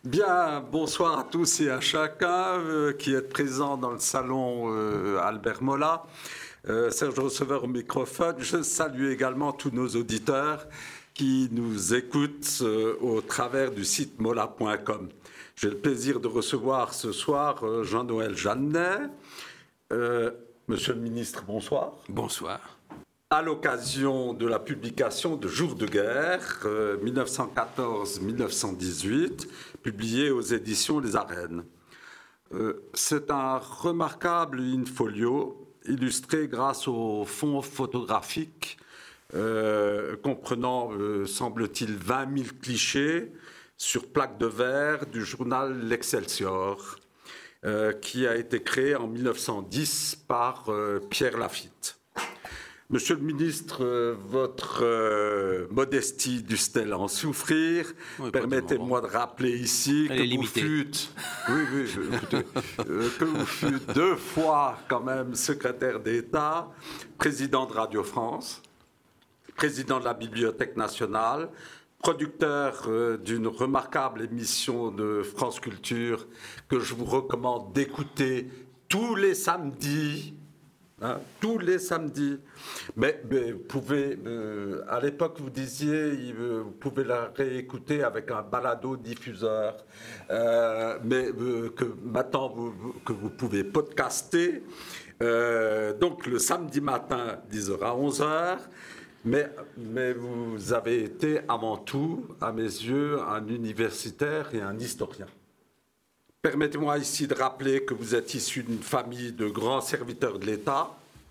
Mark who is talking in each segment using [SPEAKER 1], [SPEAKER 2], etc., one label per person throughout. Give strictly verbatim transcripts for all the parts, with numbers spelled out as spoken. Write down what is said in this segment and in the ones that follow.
[SPEAKER 1] Bien, bonsoir à tous et à chacun euh, qui est présent dans le salon euh, Albert Mola. Euh, Serge Receveur au microphone. Je salue également tous nos auditeurs qui nous écoutent euh, au travers du site mola point com. J'ai le plaisir de recevoir ce soir euh, Jean-Noël Jeannet. Euh, Monsieur le ministre, bonsoir.
[SPEAKER 2] Bonsoir.
[SPEAKER 1] À l'occasion de la publication de Jours de guerre, euh, mille neuf cent quatorze mille neuf cent dix-huit, publié aux éditions Les Arènes. Euh, c'est un remarquable in-folio, illustré grâce au fond photographique, euh, comprenant, euh, semble-t-il, vingt mille clichés sur plaque de verre du journal L'Excelsior, euh, qui a été créé en mille neuf cent dix par euh, Pierre Lafitte. Monsieur le ministre, euh, votre euh, modestie dut-elle en souffrir?
[SPEAKER 2] Oui,
[SPEAKER 1] Permettez-moi de rappeler ici
[SPEAKER 2] Elle
[SPEAKER 1] que
[SPEAKER 2] est
[SPEAKER 1] vous
[SPEAKER 2] limitée.
[SPEAKER 1] fûtes, oui, oui, je- écoutez, euh, que vous fûtes deux fois quand même secrétaire d'État, président de Radio France, président de la Bibliothèque nationale, producteur euh, d'une remarquable émission de France Culture que je vous recommande d'écouter tous les samedis. Hein, tous les samedis. Mais, mais vous pouvez, euh, à l'époque, vous disiez, euh, vous pouvez la réécouter avec un balado-diffuseur, euh, mais euh, que maintenant vous, que vous pouvez podcaster. Euh, donc le samedi matin, dix heures à onze heures. Mais, mais vous avez été avant tout, à mes yeux, un universitaire et un historien. Permettez-moi ici de rappeler que vous êtes issu d'une famille de grands serviteurs de l'État.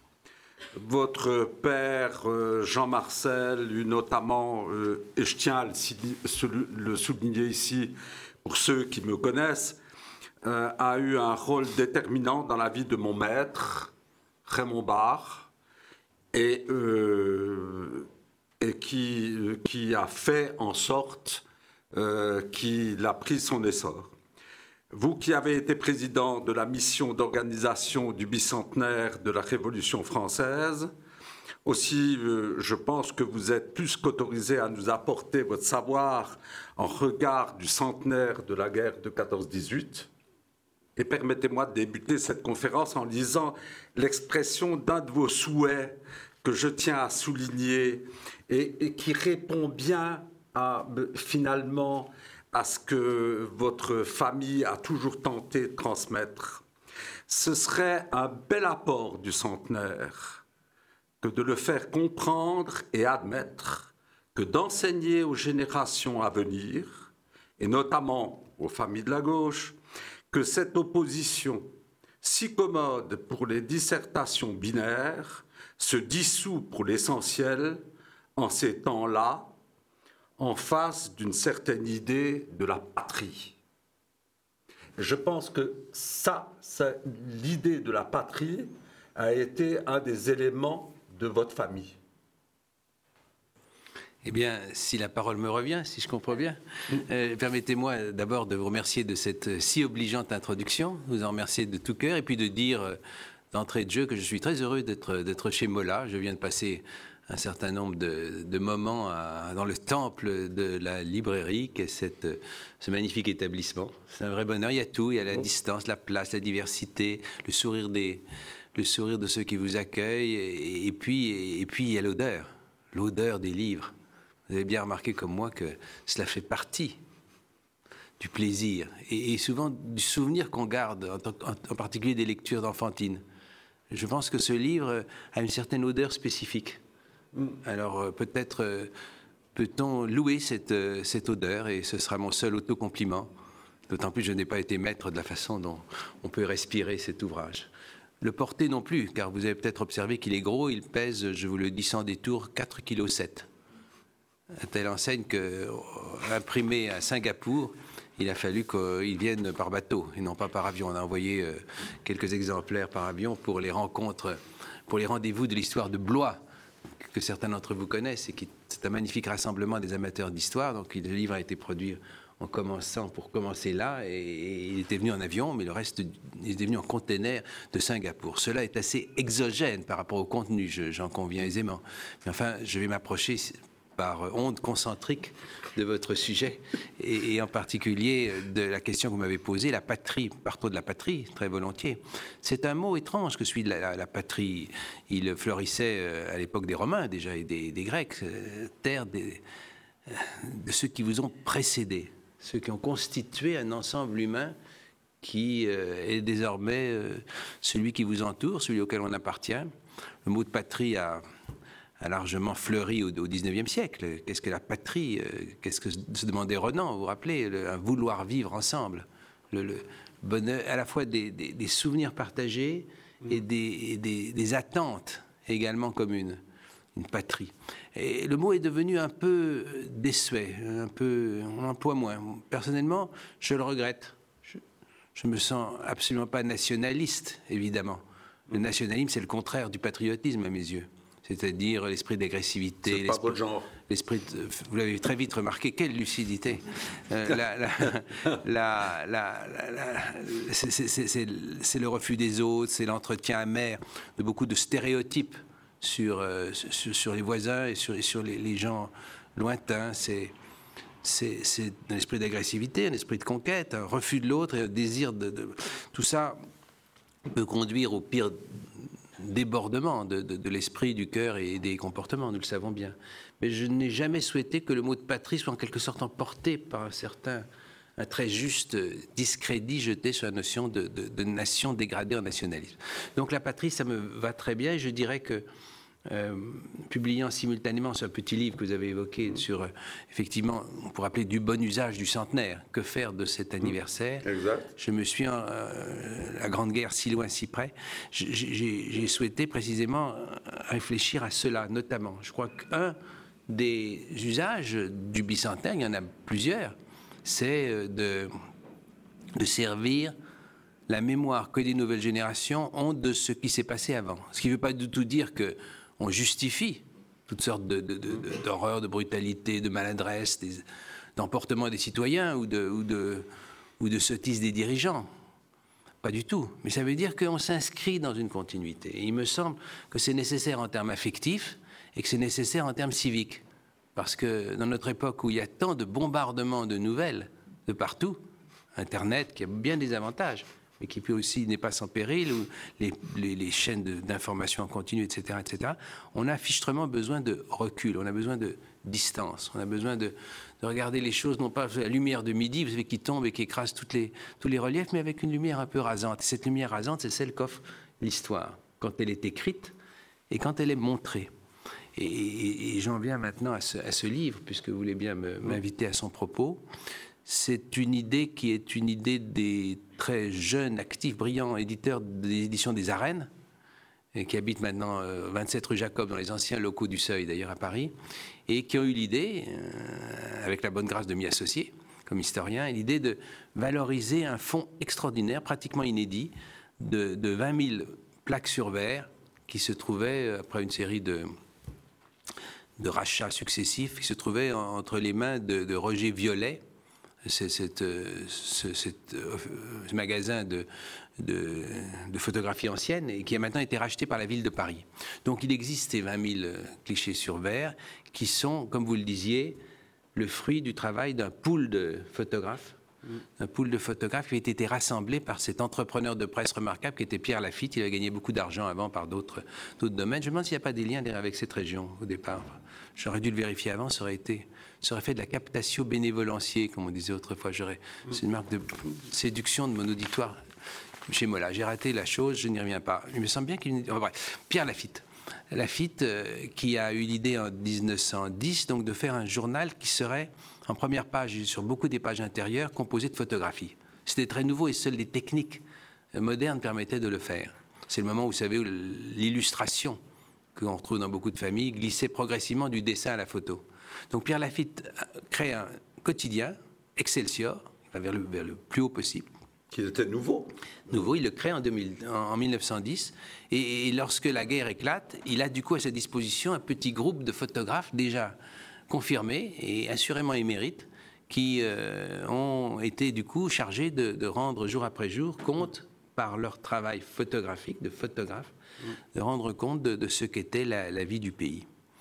[SPEAKER 1] Votre père, euh, Jean Marcel, eut notamment, euh, et je tiens à le, le souligner ici pour ceux qui me connaissent, euh, a eu un rôle déterminant dans la vie de mon maître, Raymond Barre, et, euh, et qui, euh, qui a fait en sorte euh, qu'il a pris son essor. Vous qui avez été président de la mission d'organisation du bicentenaire de la Révolution française, aussi, euh, je pense que vous êtes plus qu'autorisé à nous apporter votre savoir en regard du centenaire de la guerre de quatorze dix-huit. Et permettez-moi de débuter cette conférence en lisant l'expression d'un de vos souhaits que je tiens à souligner et, et qui répond bien à, finalement, à ce que votre famille a toujours tenté de transmettre. Ce serait un bel apport du centenaire que de le faire comprendre et admettre que d'enseigner aux générations à venir, et notamment aux familles de la gauche, que cette opposition, si commode pour les dissertations binaires, se dissout pour l'essentiel en ces temps-là, en face d'une certaine idée de la patrie. Je pense que ça, ça l'idée de la patrie a été un des éléments de votre famille.
[SPEAKER 2] Eh bien, si la parole me revient, si je comprends bien, euh, permettez-moi d'abord de vous remercier de cette si obligeante introduction, vous en remercier de tout cœur, et puis de dire euh, d'entrée de jeu que je suis très heureux d'être, d'être chez Mola. Je viens de passer un certain nombre de, de moments à, dans le temple de la librairie, qui est cette, ce magnifique établissement. C'est un vrai bonheur, il y a tout, il y a la distance, la place, la diversité, le sourire, des, le sourire de ceux qui vous accueillent, et, et, puis, et, et puis il y a l'odeur, l'odeur des livres. Vous avez bien remarqué comme moi que cela fait partie du plaisir, et, et souvent du souvenir qu'on garde, en, en, en particulier des lectures d'enfantine. Je pense que ce livre a une certaine odeur spécifique. Alors peut-être euh, peut-on louer cette, euh, cette odeur, et ce sera mon seul autocompliment, d'autant plus que je n'ai pas été maître de la façon dont on peut respirer cet ouvrage. Le porter non plus, car vous avez peut-être observé qu'il est gros, il pèse, je vous le dis sans détour, quatre virgule sept kilos. À telle enseigne qu'imprimé à Singapour, il a fallu qu'il vienne par bateau et non pas par avion. On a envoyé euh, quelques exemplaires par avion pour les rencontres, pour les rendez-vous de l'histoire de Blois, que certains d'entre vous connaissent, et qui c'est un magnifique rassemblement des amateurs d'histoire. Donc le livre a été produit en commençant, pour commencer là, et, et il était venu en avion, mais le reste, il était venu en container de Singapour. Cela est assez exogène par rapport au contenu, je, j'en conviens aisément. Mais enfin, je vais m'approcher par onde concentrique de votre sujet, et, et en particulier de la question que vous m'avez posée, la patrie. Partons de la patrie, très volontiers. C'est un mot étrange que celui de la, la, la patrie. Il florissait à l'époque des Romains déjà et des, des Grecs, euh, terre des, euh, de ceux qui vous ont précédés, ceux qui ont constitué un ensemble humain qui euh, est désormais euh, celui qui vous entoure, celui auquel on appartient. Le mot de patrie a... a largement fleuri au, au dix-neuvième siècle. Qu'est-ce que la patrie? Qu'est-ce que se demandait Renan? Vous vous rappelez, le, un vouloir vivre ensemble, le, le bonheur, à la fois des, des, des souvenirs partagés et, des, et des, des attentes également communes. Une patrie. Et le mot est devenu un peu désuet, un peu, on l'emploie moins. Personnellement, je le regrette. Je ne me sens absolument pas nationaliste, évidemment. Le nationalisme, c'est le contraire du patriotisme à mes yeux. C'est-à-dire l'esprit d'agressivité.
[SPEAKER 1] C'est pas votre genre.
[SPEAKER 2] L'esprit de, vous l'avez très vite remarqué, quelle lucidité. Euh, la, la, la, la, la, c'est, c'est, c'est, c'est le refus des autres, c'est l'entretien amer de beaucoup de stéréotypes sur, euh, sur, sur les voisins et sur, et sur les, les gens lointains. C'est, c'est, c'est un esprit d'agressivité, un esprit de conquête, un refus de l'autre, un désir de, de... Tout ça peut conduire au pire débordement de, de, de l'esprit, du cœur et des comportements, nous le savons bien. Mais je n'ai jamais souhaité que le mot de patrie soit en quelque sorte emporté par un certain, un très juste discrédit jeté sur la notion de, de, de nation dégradée en nationalisme. Donc la patrie, ça me va très bien, et je dirais que Euh, publiant simultanément ce petit livre que vous avez évoqué sur, euh, effectivement, on pourrait appeler du bon usage du centenaire, que faire de cet anniversaire.
[SPEAKER 1] Exact.
[SPEAKER 2] Je me suis, euh, la Grande Guerre si loin, si près, j'ai, j'ai souhaité précisément réfléchir à cela, notamment. Je crois qu'un des usages du bicentenaire, il y en a plusieurs, c'est de, de servir la mémoire que les nouvelles générations ont de ce qui s'est passé avant. Ce qui ne veut pas du tout dire que on justifie toutes sortes de, de, de, d'horreurs, de brutalité, de maladresse, des, d'emportement des citoyens ou de, ou, de, ou de sottise des dirigeants. Pas du tout. Mais ça veut dire qu'on s'inscrit dans une continuité. Et il me semble que c'est nécessaire en termes affectifs et que c'est nécessaire en termes civiques. Parce que dans notre époque où il y a tant de bombardements de nouvelles de partout, Internet qui a bien des avantages, mais qui peut aussi n'est pas sans péril, ou les, les, les chaînes de, d'information en continu, et cetera, et cetera, on a fichtrement besoin de recul, on a besoin de distance, on a besoin de, de regarder les choses, non pas la lumière de midi, vous savez, qui tombe et qui écrase toutes les, tous les reliefs, mais avec une lumière un peu rasante. Et cette lumière rasante, c'est celle qu'offre l'histoire, quand elle est écrite et quand elle est montrée. Et, et, et j'en viens maintenant à ce, à ce livre, puisque vous voulez bien me, m'inviter à son propos. C'est une idée qui est une idée des très jeunes, actifs, brillants éditeurs des éditions des Arènes, et qui habitent maintenant euh, vingt-sept rue Jacob, dans les anciens locaux du Seuil, d'ailleurs, à Paris, et qui ont eu l'idée, euh, avec la bonne grâce de m'y associer, comme historien, l'idée de valoriser un fonds extraordinaire, pratiquement inédit, de, de vingt mille plaques sur verre, qui se trouvaient, après une série de... de rachats successifs, qui se trouvaient entre les mains de, de Roger Violet, c'est cette, ce, cette, ce magasin de, de, de photographie ancienne et qui a maintenant été racheté par la ville de Paris. Donc il existe ces vingt mille clichés sur verre qui sont, comme vous le disiez, le fruit du travail d'un pool de photographes, mmh. un pool de photographes qui a été rassemblé par cet entrepreneur de presse remarquable qui était Pierre Lafitte. Il a gagné beaucoup d'argent avant par d'autres, d'autres domaines. Je me demande s'il n'y a pas des liens avec cette région au départ. J'aurais dû le vérifier avant, ça aurait été... Ça aurait fait de la captatio bénévolencier, comme on disait autrefois. J'aurais, c'est une marque de séduction de mon auditoire chez Mola. J'ai raté la chose, je n'y reviens pas. Il me semble bien qu'il... Enfin, bref, Pierre Lafitte. Lafitte, euh, qui a eu l'idée en dix-neuf cent dix, donc, de faire un journal qui serait, en première page, sur beaucoup des pages intérieures, composé de photographies. C'était très nouveau et seules les techniques modernes permettaient de le faire. C'est le moment où, vous savez, où l'illustration qu'on retrouve dans beaucoup de familles glissait progressivement du dessin à la photo. Donc Pierre Lafitte crée un quotidien, Excelsior, vers le, vers le plus haut possible.
[SPEAKER 1] Qui était nouveau.
[SPEAKER 2] Nouveau, il le crée en, deux mille, en mille neuf cent dix. Et, et lorsque la guerre éclate, il a du coup à sa disposition un petit groupe de photographes déjà confirmés et assurément émérites qui euh, ont été du coup chargés de, de rendre jour après jour compte, par leur travail photographique, de photographe, mmh. de rendre compte de, de ce qu'était la, la vie du pays.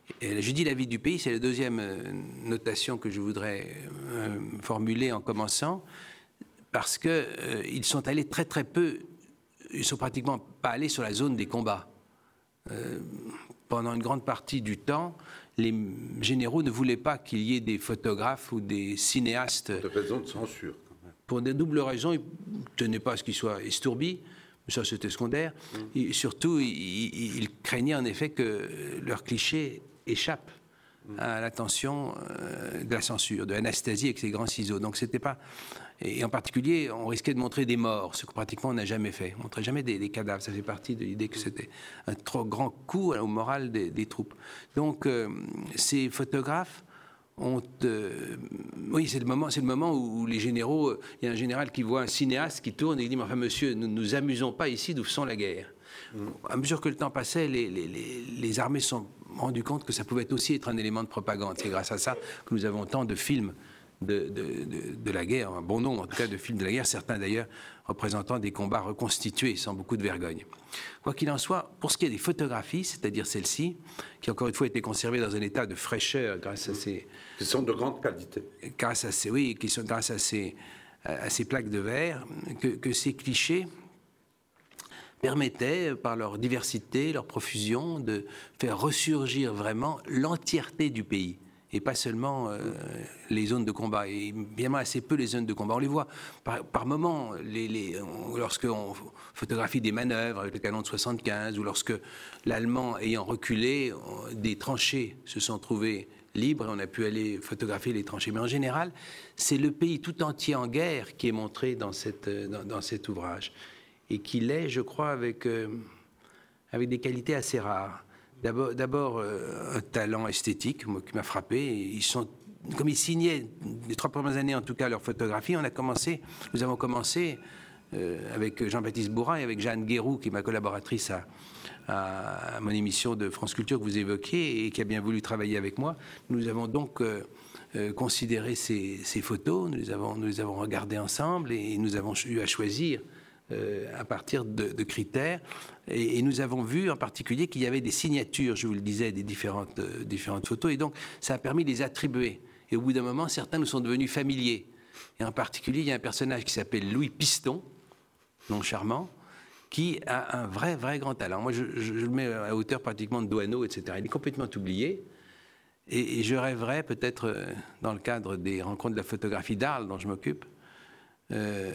[SPEAKER 2] Et je dis la vie du pays, c'est la deuxième notation que je voudrais euh, formuler en commençant, parce qu'ils euh, sont allés très très peu, ils ne sont pratiquement pas allés sur la zone des combats. Euh, pendant une grande partie du temps, les généraux ne voulaient pas qu'il y ait des photographes ou des cinéastes.
[SPEAKER 1] De raison de censure.
[SPEAKER 2] Pour des doubles raisons, ils ne tenaient pas à ce qu'ils soient estourbis, ça c'était secondaire. Mmh. Et surtout, ils, ils, ils craignaient en effet que leurs clichés échappent mmh. à l'attention euh, de la censure, de Anastasie avec ses grands ciseaux. Donc c'était pas... Et en particulier, on risquait de montrer des morts, ce que pratiquement on n'a jamais fait. On ne montrait jamais des, des cadavres. Ça fait partie de l'idée que c'était un trop grand coup au moral des, des troupes. Donc euh, ces photographes ont, euh, oui, c'est le moment, c'est le moment où les généraux, il euh, y a un général qui voit un cinéaste qui tourne et il dit, mais enfin monsieur, nous ne nous amusons pas ici, nous faisons la guerre. Mmh. À mesure que le temps passait, les, les, les, les armées se sont rendues compte que ça pouvait aussi être un élément de propagande. C'est grâce à ça que nous avons tant de films de, de, de, de la guerre, un bon nombre en tout cas de films de la guerre, certains d'ailleurs représentant des combats reconstitués sans beaucoup de vergogne. Quoi qu'il en soit, pour ce qui est des photographies, c'est-à-dire celles-ci, qui encore une fois étaient conservées dans un état de fraîcheur grâce à ces...
[SPEAKER 1] Qui sont de grande qualité.
[SPEAKER 2] Grâce à ces, oui, qui sont grâce à ces, à ces plaques de verre, que, que ces clichés permettaient, par leur diversité, leur profusion, de faire ressurgir vraiment l'entièreté du pays. Et pas seulement euh, les zones de combat, et bien assez peu les zones de combat. On les voit par, par moments, les, les, lorsqu'on photographie des manœuvres avec le canon de soixante-quinze, ou lorsque l'Allemand ayant reculé, des tranchées se sont trouvées libres, et on a pu aller photographier les tranchées. Mais en général, c'est le pays tout entier en guerre qui est montré dans, cette, dans, dans cet ouvrage, et qui l'est, je crois, avec, euh, avec des qualités assez rares. D'abord, d'abord euh, un talent esthétique moi, qui m'a frappé. Ils sont, comme ils signaient, les trois premières années en tout cas, leurs photographies, on a commencé, nous avons commencé euh, avec Jean-Baptiste Bourrin et avec Jeanne Guéroux, qui est ma collaboratrice à, à, à mon émission de France Culture que vous évoquiez et qui a bien voulu travailler avec moi. Nous avons donc euh, euh, considéré ces, ces photos, nous les, avons, nous les avons regardées ensemble et nous avons eu à choisir Euh, à partir de, de critères. Et, et nous avons vu en particulier qu'il y avait des signatures, je vous le disais, des différentes, euh, différentes photos. Et donc, ça a permis de les attribuer. Et au bout d'un moment, certains nous sont devenus familiers. Et en particulier, il y a un personnage qui s'appelle Louis Piston, nom charmant, qui a un vrai, vrai grand talent. Moi, je, je, je le mets à hauteur pratiquement de Doineau, et cetera. Il est complètement oublié. Et, et je rêverais, peut-être, euh, dans le cadre des rencontres de la photographie d'Arles, dont je m'occupe, euh,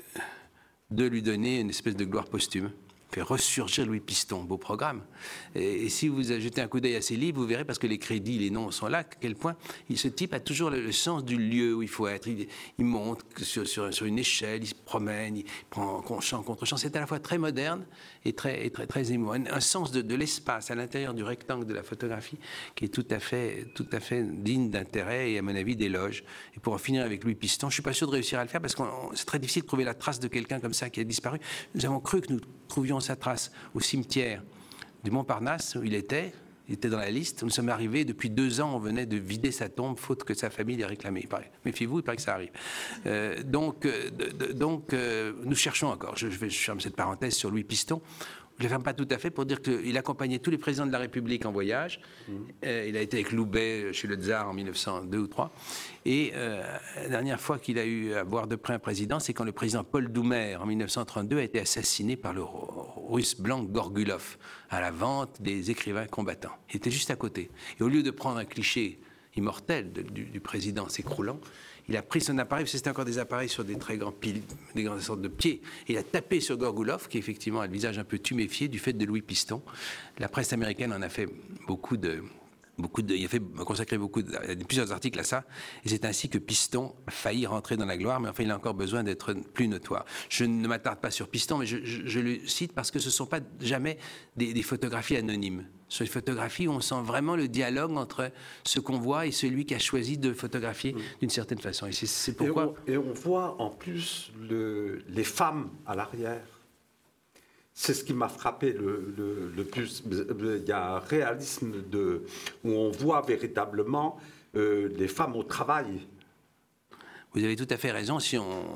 [SPEAKER 2] de lui donner une espèce de gloire posthume. Fait ressurgir Louis Piston, beau programme. Et, et si vous jetez un coup d'œil à ses livres, vous verrez, parce que les crédits, les noms sont là, à quel point il, ce type a toujours le, le sens du lieu où il faut être. Il, il monte sur, sur, sur une échelle, il se promène, il prend champ contre champ. C'est à la fois très moderne et très, et très, très émouvant. Un, un sens de, de l'espace à l'intérieur du rectangle de la photographie qui est tout à fait, tout à fait digne d'intérêt et, à mon avis, d'éloge. Et pour en finir avec Louis Piston, je ne suis pas sûr de réussir à le faire parce que c'est très difficile de trouver la trace de quelqu'un comme ça qui a disparu. Nous avons cru que nous trouvions sa trace au cimetière du Montparnasse où il était, il était dans la liste. Nous sommes arrivés, depuis deux ans, on venait de vider sa tombe, faute que sa famille l'ait réclamé. Il paraît. Méfiez-vous, il paraît que ça arrive. Euh, donc, euh, de, donc euh, nous cherchons encore. Je, je, vais, je ferme cette parenthèse sur Louis Piston. Je ne la ferme pas tout à fait pour dire qu'il accompagnait tous les présidents de la République en voyage. Mmh. Euh, il a été avec Loubet chez le Tsar en mille neuf cent deux ou trois. Et euh, la dernière fois qu'il a eu à voir de près un président, c'est quand le président Paul Doumer, en mille neuf cent trente-deux, a été assassiné par le russe blanc Gorgulov à la vente des écrivains combattants. Il était juste à côté. Et au lieu de prendre un cliché immortel de, du, du président s'écroulant, il a pris son appareil, parce que c'était encore des appareils sur des très grands piles, des grandes sortes de pieds, et il a tapé sur Gorgulov, qui effectivement a le visage un peu tuméfié du fait de Louis Piston. La presse américaine en a fait beaucoup de... Beaucoup de, il a, fait, a consacré beaucoup de, plusieurs articles à ça, et c'est ainsi que Piston a failli rentrer dans la gloire, mais enfin il a encore besoin d'être plus notoire. Je ne m'attarde pas sur Piston, mais je, je, je le cite parce que ce ne sont pas jamais des, des photographies anonymes. Ce sont des photographies où on sent vraiment le dialogue entre ce qu'on voit et celui qui a choisi de photographier mmh. d'une certaine façon. Et c'est, c'est pourquoi...
[SPEAKER 1] Et on, et on voit en plus le, les femmes à l'arrière. C'est ce qui m'a frappé le, le, le plus. Il y a un réalisme de, où on voit véritablement euh, les femmes au travail.
[SPEAKER 2] Vous avez tout à fait raison. Si on,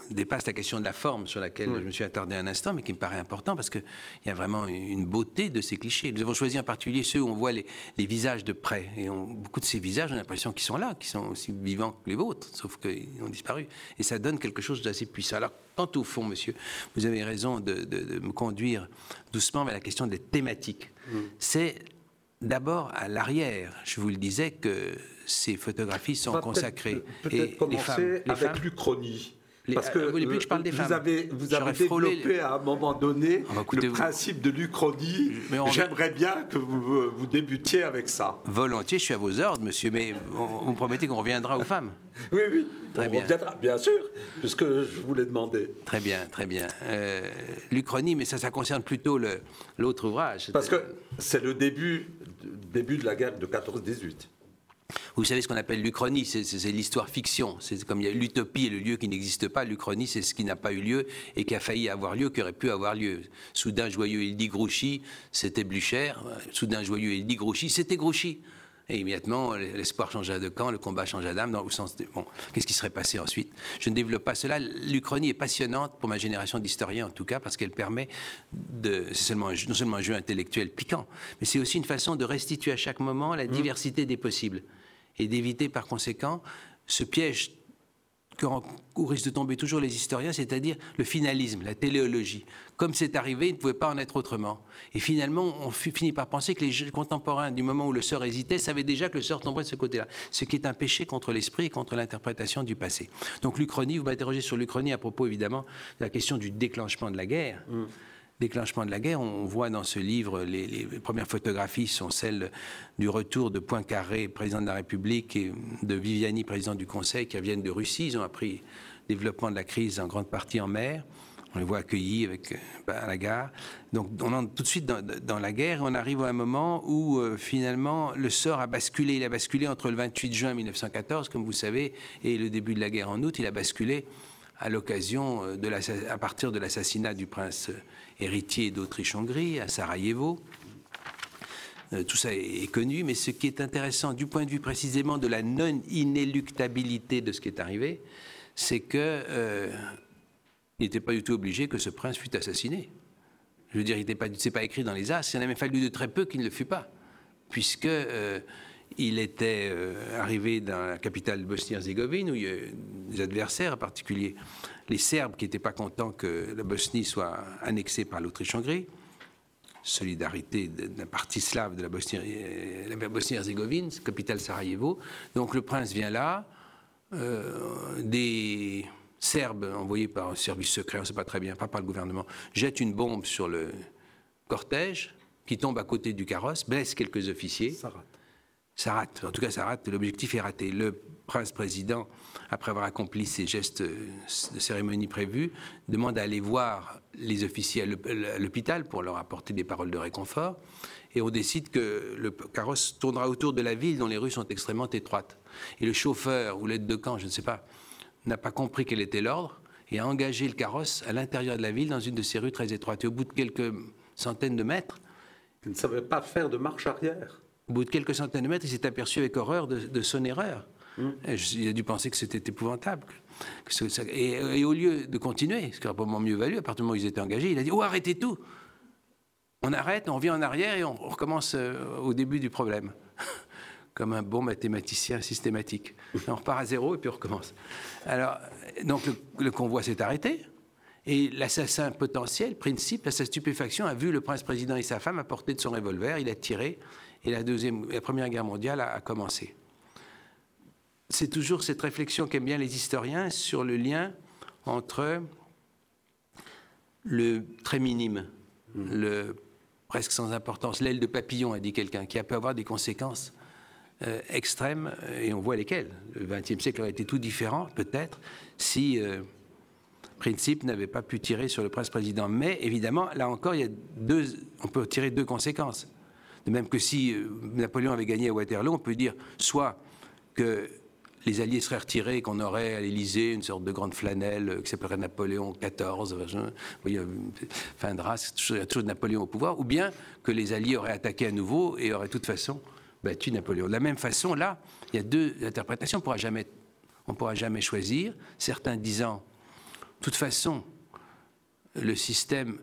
[SPEAKER 2] dépasse la question de la forme sur laquelle oui. je me suis attardé un instant, mais qui me paraît important parce qu'il y a vraiment une beauté de ces clichés. Nous avons choisi en particulier ceux où on voit les, les visages de près. Et on, beaucoup de ces visages, on a l'impression qu'ils sont là, qu'ils sont aussi vivants que les vôtres, sauf qu'ils ont disparu. Et ça donne quelque chose d'assez puissant. Alors, quant au fond, monsieur, vous avez raison de, de, de me conduire doucement vers la question des thématiques. Mm. C'est d'abord à l'arrière, je vous le disais, que ces photographies sont consacrées.
[SPEAKER 1] Peut-être, peut-être
[SPEAKER 2] et
[SPEAKER 1] commencer
[SPEAKER 2] les femmes, les
[SPEAKER 1] avec
[SPEAKER 2] femmes,
[SPEAKER 1] l'Uchronie.
[SPEAKER 2] Les,
[SPEAKER 1] Parce que
[SPEAKER 2] vous voulez plus que je parle des
[SPEAKER 1] vous
[SPEAKER 2] femmes.
[SPEAKER 1] avez, vous avez développé les... à un moment donné ah bah écoutez, le principe de l'Uchronie. On... J'aimerais bien que vous, vous débutiez avec ça.
[SPEAKER 2] Volontiers, je suis à vos ordres, monsieur, mais vous me promettez qu'on reviendra aux femmes.
[SPEAKER 1] Oui, oui,
[SPEAKER 2] très
[SPEAKER 1] on
[SPEAKER 2] bien.
[SPEAKER 1] reviendra, bien sûr, puisque je vous l'ai demandé.
[SPEAKER 2] Très bien, très bien. Euh, L'Uchronie, mais ça, ça concerne plutôt le, l'autre ouvrage.
[SPEAKER 1] Parce que c'est le début, début de la guerre de quatorze dix-huit.
[SPEAKER 2] Vous savez ce qu'on appelle l'Uchronie, c'est, c'est, c'est l'histoire fiction. C'est comme il y a l'utopie et le lieu qui n'existe pas. L'Uchronie, c'est ce qui n'a pas eu lieu et qui a failli avoir lieu, qui aurait pu avoir lieu. Soudain joyeux, il dit Grouchy, c'était Blücher. Soudain joyeux, il dit Grouchy, c'était Grouchy. Et immédiatement, l'espoir changea de camp, le combat changea d'âme, dans le sens de... Bon, qu'est-ce qui serait passé ensuite ? Je ne développe pas cela. L'Uchronie est passionnante, pour ma génération d'historiens en tout cas, parce qu'elle permet de... C'est seulement un, non seulement un jeu intellectuel piquant, mais c'est aussi une façon de restituer à chaque moment la diversité mmh. des possibles. Et d'éviter par conséquent ce piège où risquent de tomber toujours les historiens, c'est-à-dire le finalisme, la téléologie. Comme c'est arrivé, il ne pouvait pas en être autrement. Et finalement, on finit par penser que les contemporains, du moment où le sort hésitait, savaient déjà que le sort tomberait de ce côté-là. Ce qui est un péché contre l'esprit et contre l'interprétation du passé. Donc l'Uchronie, vous m'interrogez sur l'Uchronie à propos évidemment de la question du déclenchement de la guerre. Mmh. Déclenchement de la guerre, on voit dans ce livre, les, les premières photographies sont celles du retour de Poincaré, président de la République, et de Viviani, président du Conseil, qui viennent de Russie. Ils ont appris le développement de la crise en grande partie en mer. On les voit accueillis avec, bah, à la gare. Donc on entre tout de suite dans, dans la guerre et on arrive à un moment où euh, finalement le sort a basculé. Il a basculé entre le vingt-huit juin mille neuf cent quatorze, comme vous savez, et le début de la guerre en août. Il a basculé à l'occasion de à partir de l'assassinat du prince héritier d'Autriche-Hongrie à Sarajevo. Euh, tout ça est, est connu, mais ce qui est intéressant du point de vue précisément de la non-inéluctabilité de ce qui est arrivé, c'est qu'il euh, n'était pas du tout obligé que ce prince fût assassiné. Je veux dire, il n'est pas écrit dans les As, il en a même fallu de très peu qu'il ne le fût pas, puisque... Euh, il était euh, arrivé dans la capitale Bosnie-Herzégovine où il y a des adversaires, en particulier les Serbes qui n'étaient pas contents que la Bosnie soit annexée par l'Autriche-Hongrie. Solidarité d'un parti slave de la Bosnie, la Bosnie-Herzégovine, capitale Sarajevo. Donc le prince vient là, euh, des Serbes envoyés par un service secret, on ne sait pas très bien, pas par le gouvernement, jettent une bombe sur le cortège qui tombe à côté du carrosse, blesse quelques officiers. Ça rate. Ça rate, en tout cas ça rate, l'objectif est raté. Le prince-président, après avoir accompli ses gestes de cérémonie prévus, demande à aller voir les officiers à l'hôpital pour leur apporter des paroles de réconfort. Et on décide que le carrosse tournera autour de la ville dont les rues sont extrêmement étroites. Et le chauffeur ou l'aide de camp, je ne sais pas, n'a pas compris quel était l'ordre et a engagé le carrosse à l'intérieur de la ville dans une de ces rues très étroites. Et au bout de quelques centaines de mètres...
[SPEAKER 1] Il ne savait pas faire de marche arrière.
[SPEAKER 2] Au bout de quelques centaines de mètres, il s'est aperçu avec horreur de, de son erreur. Mmh. Il a dû penser que c'était épouvantable. Que ça, et, et au lieu de continuer, ce qui aurait probablement mieux valu, à partir du moment où ils étaient engagés, il a dit « Oh, arrêtez tout !» On arrête, on revient en arrière et on, on recommence euh, au début du problème. Comme un bon mathématicien systématique. On repart à zéro et puis on recommence. Alors, donc le, le convoi s'est arrêté. Et l'assassin potentiel, Principe, à sa stupéfaction, a vu le prince-président et sa femme à portée de son revolver. Il a tiré. Et la, deuxième, la Première Guerre mondiale a, a commencé. C'est toujours cette réflexion qu'aiment bien les historiens sur le lien entre le très minime, mmh. le presque sans importance, l'aile de papillon, a dit quelqu'un, qui a pu avoir des conséquences euh, extrêmes, et on voit lesquelles. Le vingtième siècle aurait été tout différent, peut-être, si euh, Principe n'avait pas pu tirer sur le prince-président. Mais évidemment, là encore, il y a deux, on peut tirer deux conséquences. De même que si Napoléon avait gagné à Waterloo, on peut dire soit que les Alliés seraient retirés et qu'on aurait à l'Élysée une sorte de grande flanelle qui s'appellerait Napoléon quatorze, vous voyez, fin de race, il y a toujours Napoléon au pouvoir, ou bien que les Alliés auraient attaqué à nouveau et auraient de toute façon battu Napoléon. De la même façon, là, il y a deux interprétations, on ne pourra jamais, on pourra jamais choisir, certains disant toute façon, le système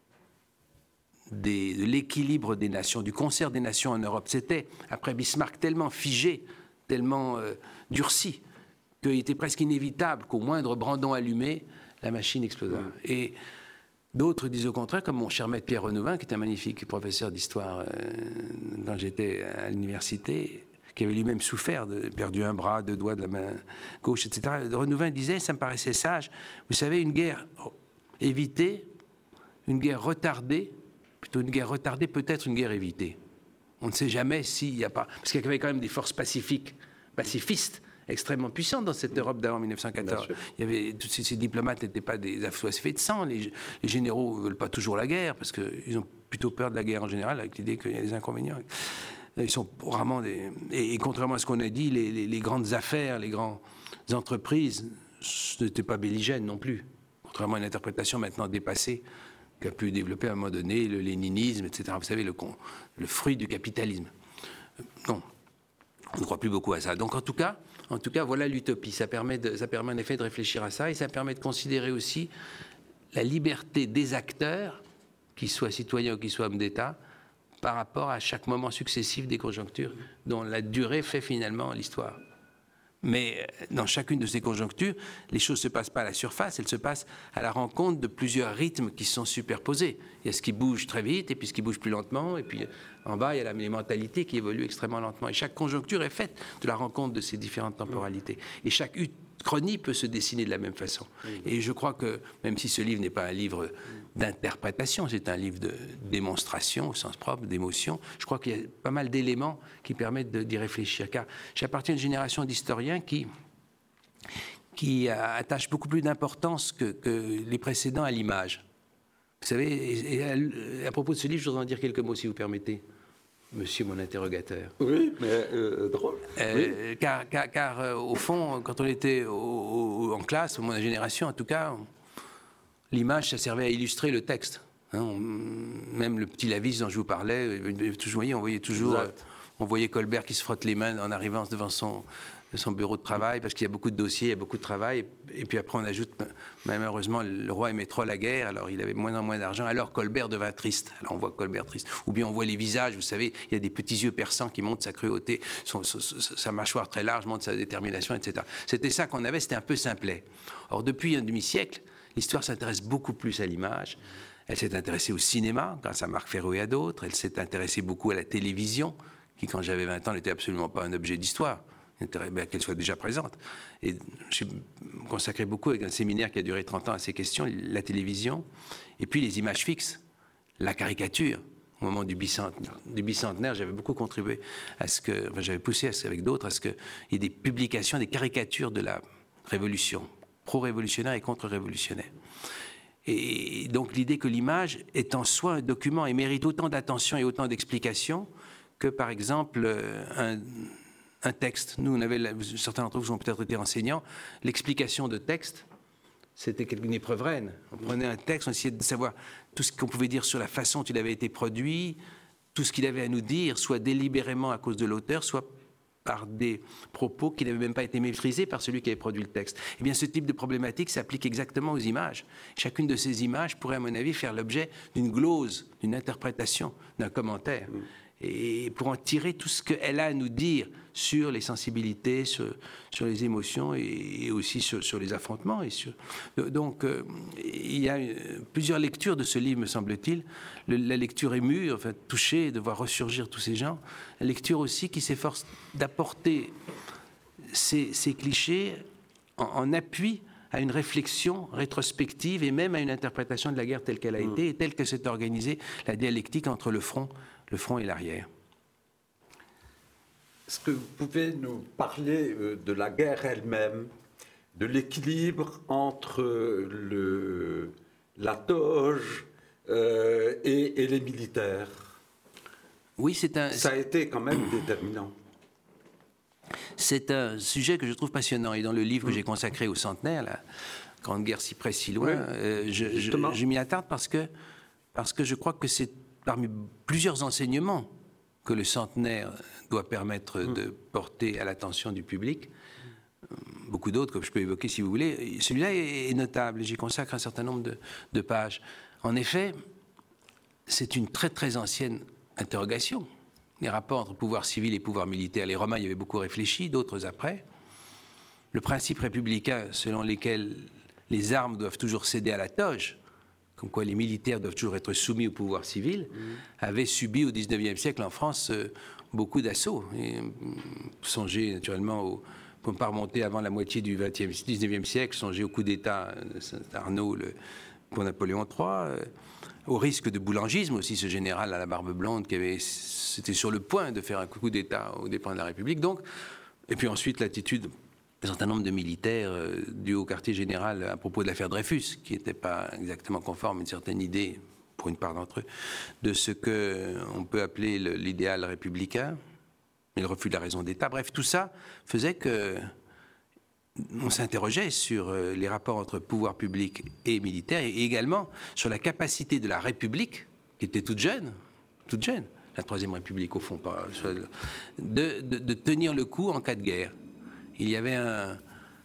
[SPEAKER 2] des, de l'équilibre des nations, du concert des nations en Europe, c'était, après Bismarck, tellement figé, tellement euh, durci, qu'il était presque inévitable qu'au moindre brandon allumé, la machine explosa. Mmh. Et d'autres disent au contraire, comme mon cher maître Pierre Renouvin, qui est un magnifique professeur d'histoire euh, quand j'étais à l'université, qui avait lui-même souffert, de, perdu un bras, deux doigts de la main gauche, et cetera. Renouvin disait, ça me paraissait sage, vous savez, une guerre évitée, une guerre retardée, plutôt une guerre retardée, peut-être une guerre évitée. On ne sait jamais s'il n'y a pas... Parce qu'il y avait quand même des forces pacifiques, pacifistes, extrêmement puissantes dans cette Europe d'avant mille neuf cent quatorze. Il y avait, tous ces, ces diplomates n'étaient pas des assoiffés de sang, les, les généraux ne veulent pas toujours la guerre, parce qu'ils ont plutôt peur de la guerre en général, avec l'idée qu'il y a des inconvénients. Ils sont vraiment des... Et, et contrairement à ce qu'on a dit, les, les, les grandes affaires, les grandes entreprises n'étaient pas belligènes non plus. Contrairement à une interprétation maintenant dépassée qu'a pu développer à un moment donné le léninisme, et cetera. Vous savez, le, le fruit du capitalisme. Non, on ne croit plus beaucoup à ça. Donc en tout cas, en tout cas voilà l'utopie. Ça permet, de, ça permet en effet de réfléchir à ça et ça permet de considérer aussi la liberté des acteurs, qu'ils soient citoyens ou qu'ils soient hommes d'État, par rapport à chaque moment successif des conjonctures dont la durée fait finalement l'histoire. Mais dans chacune de ces conjonctures, les choses ne se passent pas à la surface, elles se passent à la rencontre de plusieurs rythmes qui sont superposés. Il y a ce qui bouge très vite, et puis ce qui bouge plus lentement, et puis en bas, il y a les mentalités qui évoluent extrêmement lentement. Et chaque conjoncture est faite de la rencontre de ces différentes temporalités. Et chaque uchronie peut se dessiner de la même façon. Et je crois que, même si ce livre n'est pas un livre d'interprétation, c'est un livre de démonstration au sens propre, d'émotion, je crois qu'il y a pas mal d'éléments qui permettent de, d'y réfléchir. Car j'appartiens à une génération d'historiens qui, qui attachent beaucoup plus d'importance que, que les précédents à l'image. Vous savez, et, et à, à propos de ce livre, je voudrais en dire quelques mots, si vous permettez, monsieur mon interrogateur.
[SPEAKER 1] Oui, mais euh, drôle.
[SPEAKER 2] Euh,
[SPEAKER 1] oui.
[SPEAKER 2] Car, car, car euh, au fond, quand on était au, au, en classe, mon génération en tout cas, on, l'image, ça servait à illustrer le texte. Hein, on, même le petit Lavis dont je vous parlais, vous voyez, on voyait toujours, euh, on voyait Colbert qui se frotte les mains en arrivant devant son, son bureau de travail, parce qu'il y a beaucoup de dossiers, il y a beaucoup de travail. Et, et puis après, on ajoute, malheureusement, le roi aimait trop la guerre, alors il avait moins en moins d'argent. Alors Colbert devint triste. Alors on voit Colbert triste. Ou bien on voit les visages, vous savez, il y a des petits yeux perçants qui montrent sa cruauté, son, son, sa mâchoire très large montre sa détermination, et cetera. C'était ça qu'on avait, c'était un peu simplet. Or, depuis un demi-siècle, l'histoire s'intéresse beaucoup plus à l'image. Elle s'est intéressée au cinéma, grâce à Marc Ferro et à d'autres. Elle s'est intéressée beaucoup à la télévision, qui, quand j'avais vingt ans, n'était absolument pas un objet d'histoire, bien qu'elle soit déjà présente. Et j'ai consacré beaucoup, avec un séminaire qui a duré trente ans, à ces questions, la télévision, et puis les images fixes, la caricature. Au moment du bicentenaire, du bicentenaire, j'avais beaucoup contribué à ce que, enfin, j'avais poussé avec d'autres à ce qu'il y ait des publications, des caricatures de la Révolution, pro-révolutionnaire et contre-révolutionnaire. Et donc l'idée que l'image est en soi un document et mérite autant d'attention et autant d'explications que, par exemple, un, un texte. Nous, on avait, certains d'entre vous ont peut-être été enseignants, l'explication de texte, c'était une épreuve reine. On prenait un texte, on essayait de savoir tout ce qu'on pouvait dire sur la façon dont il avait été produit, tout ce qu'il avait à nous dire, soit délibérément à cause de l'auteur, soit par des propos qui n'avaient même pas été maîtrisés par celui qui avait produit le texte. Eh bien, ce type de problématique s'applique exactement aux images. Chacune de ces images pourrait, à mon avis, faire l'objet d'une glose, d'une interprétation, d'un commentaire. Mmh. Et pour en tirer tout ce qu'elle a à nous dire sur les sensibilités, sur, sur les émotions et, et aussi sur, sur les affrontements. Et sur... Donc, euh, il y a euh, plusieurs lectures de ce livre, me semble-t-il. Le, la lecture émue, enfin touchée, de voir ressurgir tous ces gens. La lecture aussi qui s'efforce d'apporter ces, ces clichés en, en appui à une réflexion rétrospective et même à une interprétation de la guerre telle qu'elle a mmh. été et telle que s'est organisée la dialectique entre le front le front et l'arrière.
[SPEAKER 1] Est-ce que vous pouvez nous parler de la guerre elle-même, de l'équilibre entre le, la toge euh, et, et les militaires?
[SPEAKER 2] Oui, c'est un...
[SPEAKER 1] Ça a été quand même déterminant.
[SPEAKER 2] C'est un sujet que je trouve passionnant. Et dans le livre que j'ai consacré au centenaire, la Grande Guerre si près, si loin, oui, euh, je, je, je m'y attarde parce que, parce que je crois que c'est parmi plusieurs enseignements que le centenaire doit permettre mmh. de porter à l'attention du public. beaucoup d'autres que je peux évoquer si vous voulez. Celui-là est, est notable, j'y consacre un certain nombre de, de pages. En effet, c'est une très très ancienne interrogation. Les rapports entre pouvoir civil et pouvoir militaire, les Romains y avaient beaucoup réfléchi, d'autres après. Le principe républicain selon lequel les armes doivent toujours céder à la toge, comme quoi les militaires doivent toujours être soumis au pouvoir civil, mmh. avait subi au dix-neuvième siècle en France euh, beaucoup d'assauts. Et, euh, songez naturellement, au, pour ne pas remonter avant la moitié du vingtième, dix-neuvième siècle, songez au coup d'État de Saint-Arnaud le, pour Napoléon trois, euh, au risque de boulangisme aussi, ce général à la barbe blonde qui avait, c'était sur le point de faire un coup d'État aux dépens de la République. Donc, et puis ensuite l'attitude un certain nombre de militaires euh, du haut quartier général à propos de l'affaire Dreyfus, qui n'était pas exactement conforme à une certaine idée, pour une part d'entre eux, de ce qu'on peut appeler le, l'idéal républicain, mais le refus de la raison d'État. Bref, tout ça faisait que on s'interrogeait sur euh, les rapports entre pouvoir public et militaire, et également sur la capacité de la République, qui était toute jeune, toute jeune, la Troisième République au fond, pas, de, de, de tenir le coup en cas de guerre. Il y avait un,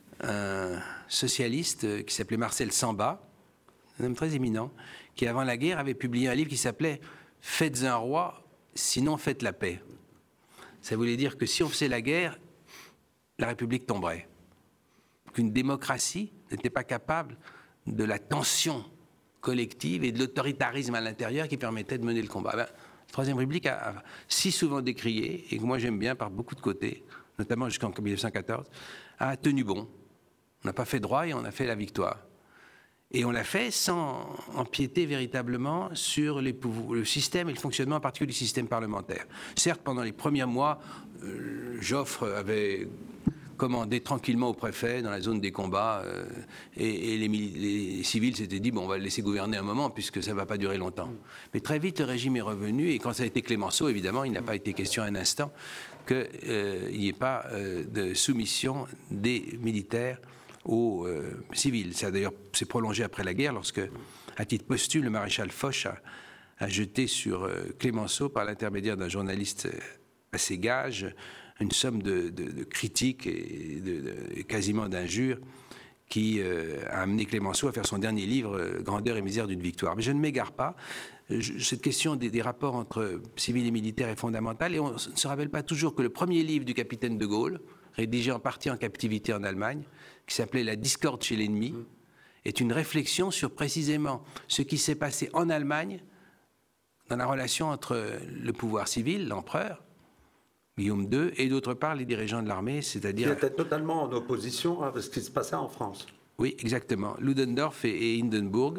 [SPEAKER 2] un socialiste qui s'appelait Marcel Samba, un homme très éminent, qui avant la guerre avait publié un livre qui s'appelait « Faites un roi, sinon faites la paix ». Ça voulait dire que si on faisait la guerre, la République tomberait. Qu'une démocratie n'était pas capable de la tension collective et de l'autoritarisme à l'intérieur qui permettait de mener le combat. Ben, la Troisième République a, a si souvent décrié, et que moi j'aime bien par beaucoup de côtés, notamment jusqu'en mille neuf cent quatorze, a tenu bon. On n'a pas fait droit et on a fait la victoire. Et on l'a fait sans empiéter véritablement sur les pouvoirs, le système et le fonctionnement en particulier du système parlementaire. Certes, pendant les premiers mois, euh, Joffre avait commandé tranquillement au préfet dans la zone des combats euh, et, et les, les civils s'étaient dit, bon, on va le laisser gouverner un moment puisque ça ne va pas durer longtemps. Mais très vite, le régime est revenu et quand ça a été Clémenceau, évidemment, il n'a pas été question un instant qu'il euh, n'y ait pas euh, de soumission des militaires aux euh, civils. Ça d'ailleurs s'est prolongé après la guerre lorsque, à titre posthume, le maréchal Foch a, a jeté sur euh, Clémenceau, par l'intermédiaire d'un journaliste à ses gages, une somme de, de, de critiques et, de, de, et quasiment d'injures qui euh, a amené Clémenceau à faire son dernier livre, euh, Grandeur et misère d'une victoire. Mais je ne m'égare pas. Je, cette question des, des rapports entre civils et militaires est fondamentale et on ne se rappelle pas toujours que le premier livre du capitaine de Gaulle, rédigé en partie en captivité en Allemagne, qui s'appelait « La discorde chez l'ennemi », est une réflexion sur précisément ce qui s'est passé en Allemagne dans la relation entre le pouvoir civil, l'empereur, Guillaume deux, et d'autre part les dirigeants de l'armée, c'est-à-dire...
[SPEAKER 1] Qui étaient totalement en opposition avec ce qui se passait en France.
[SPEAKER 2] Oui, exactement. Ludendorff et, et Hindenburg.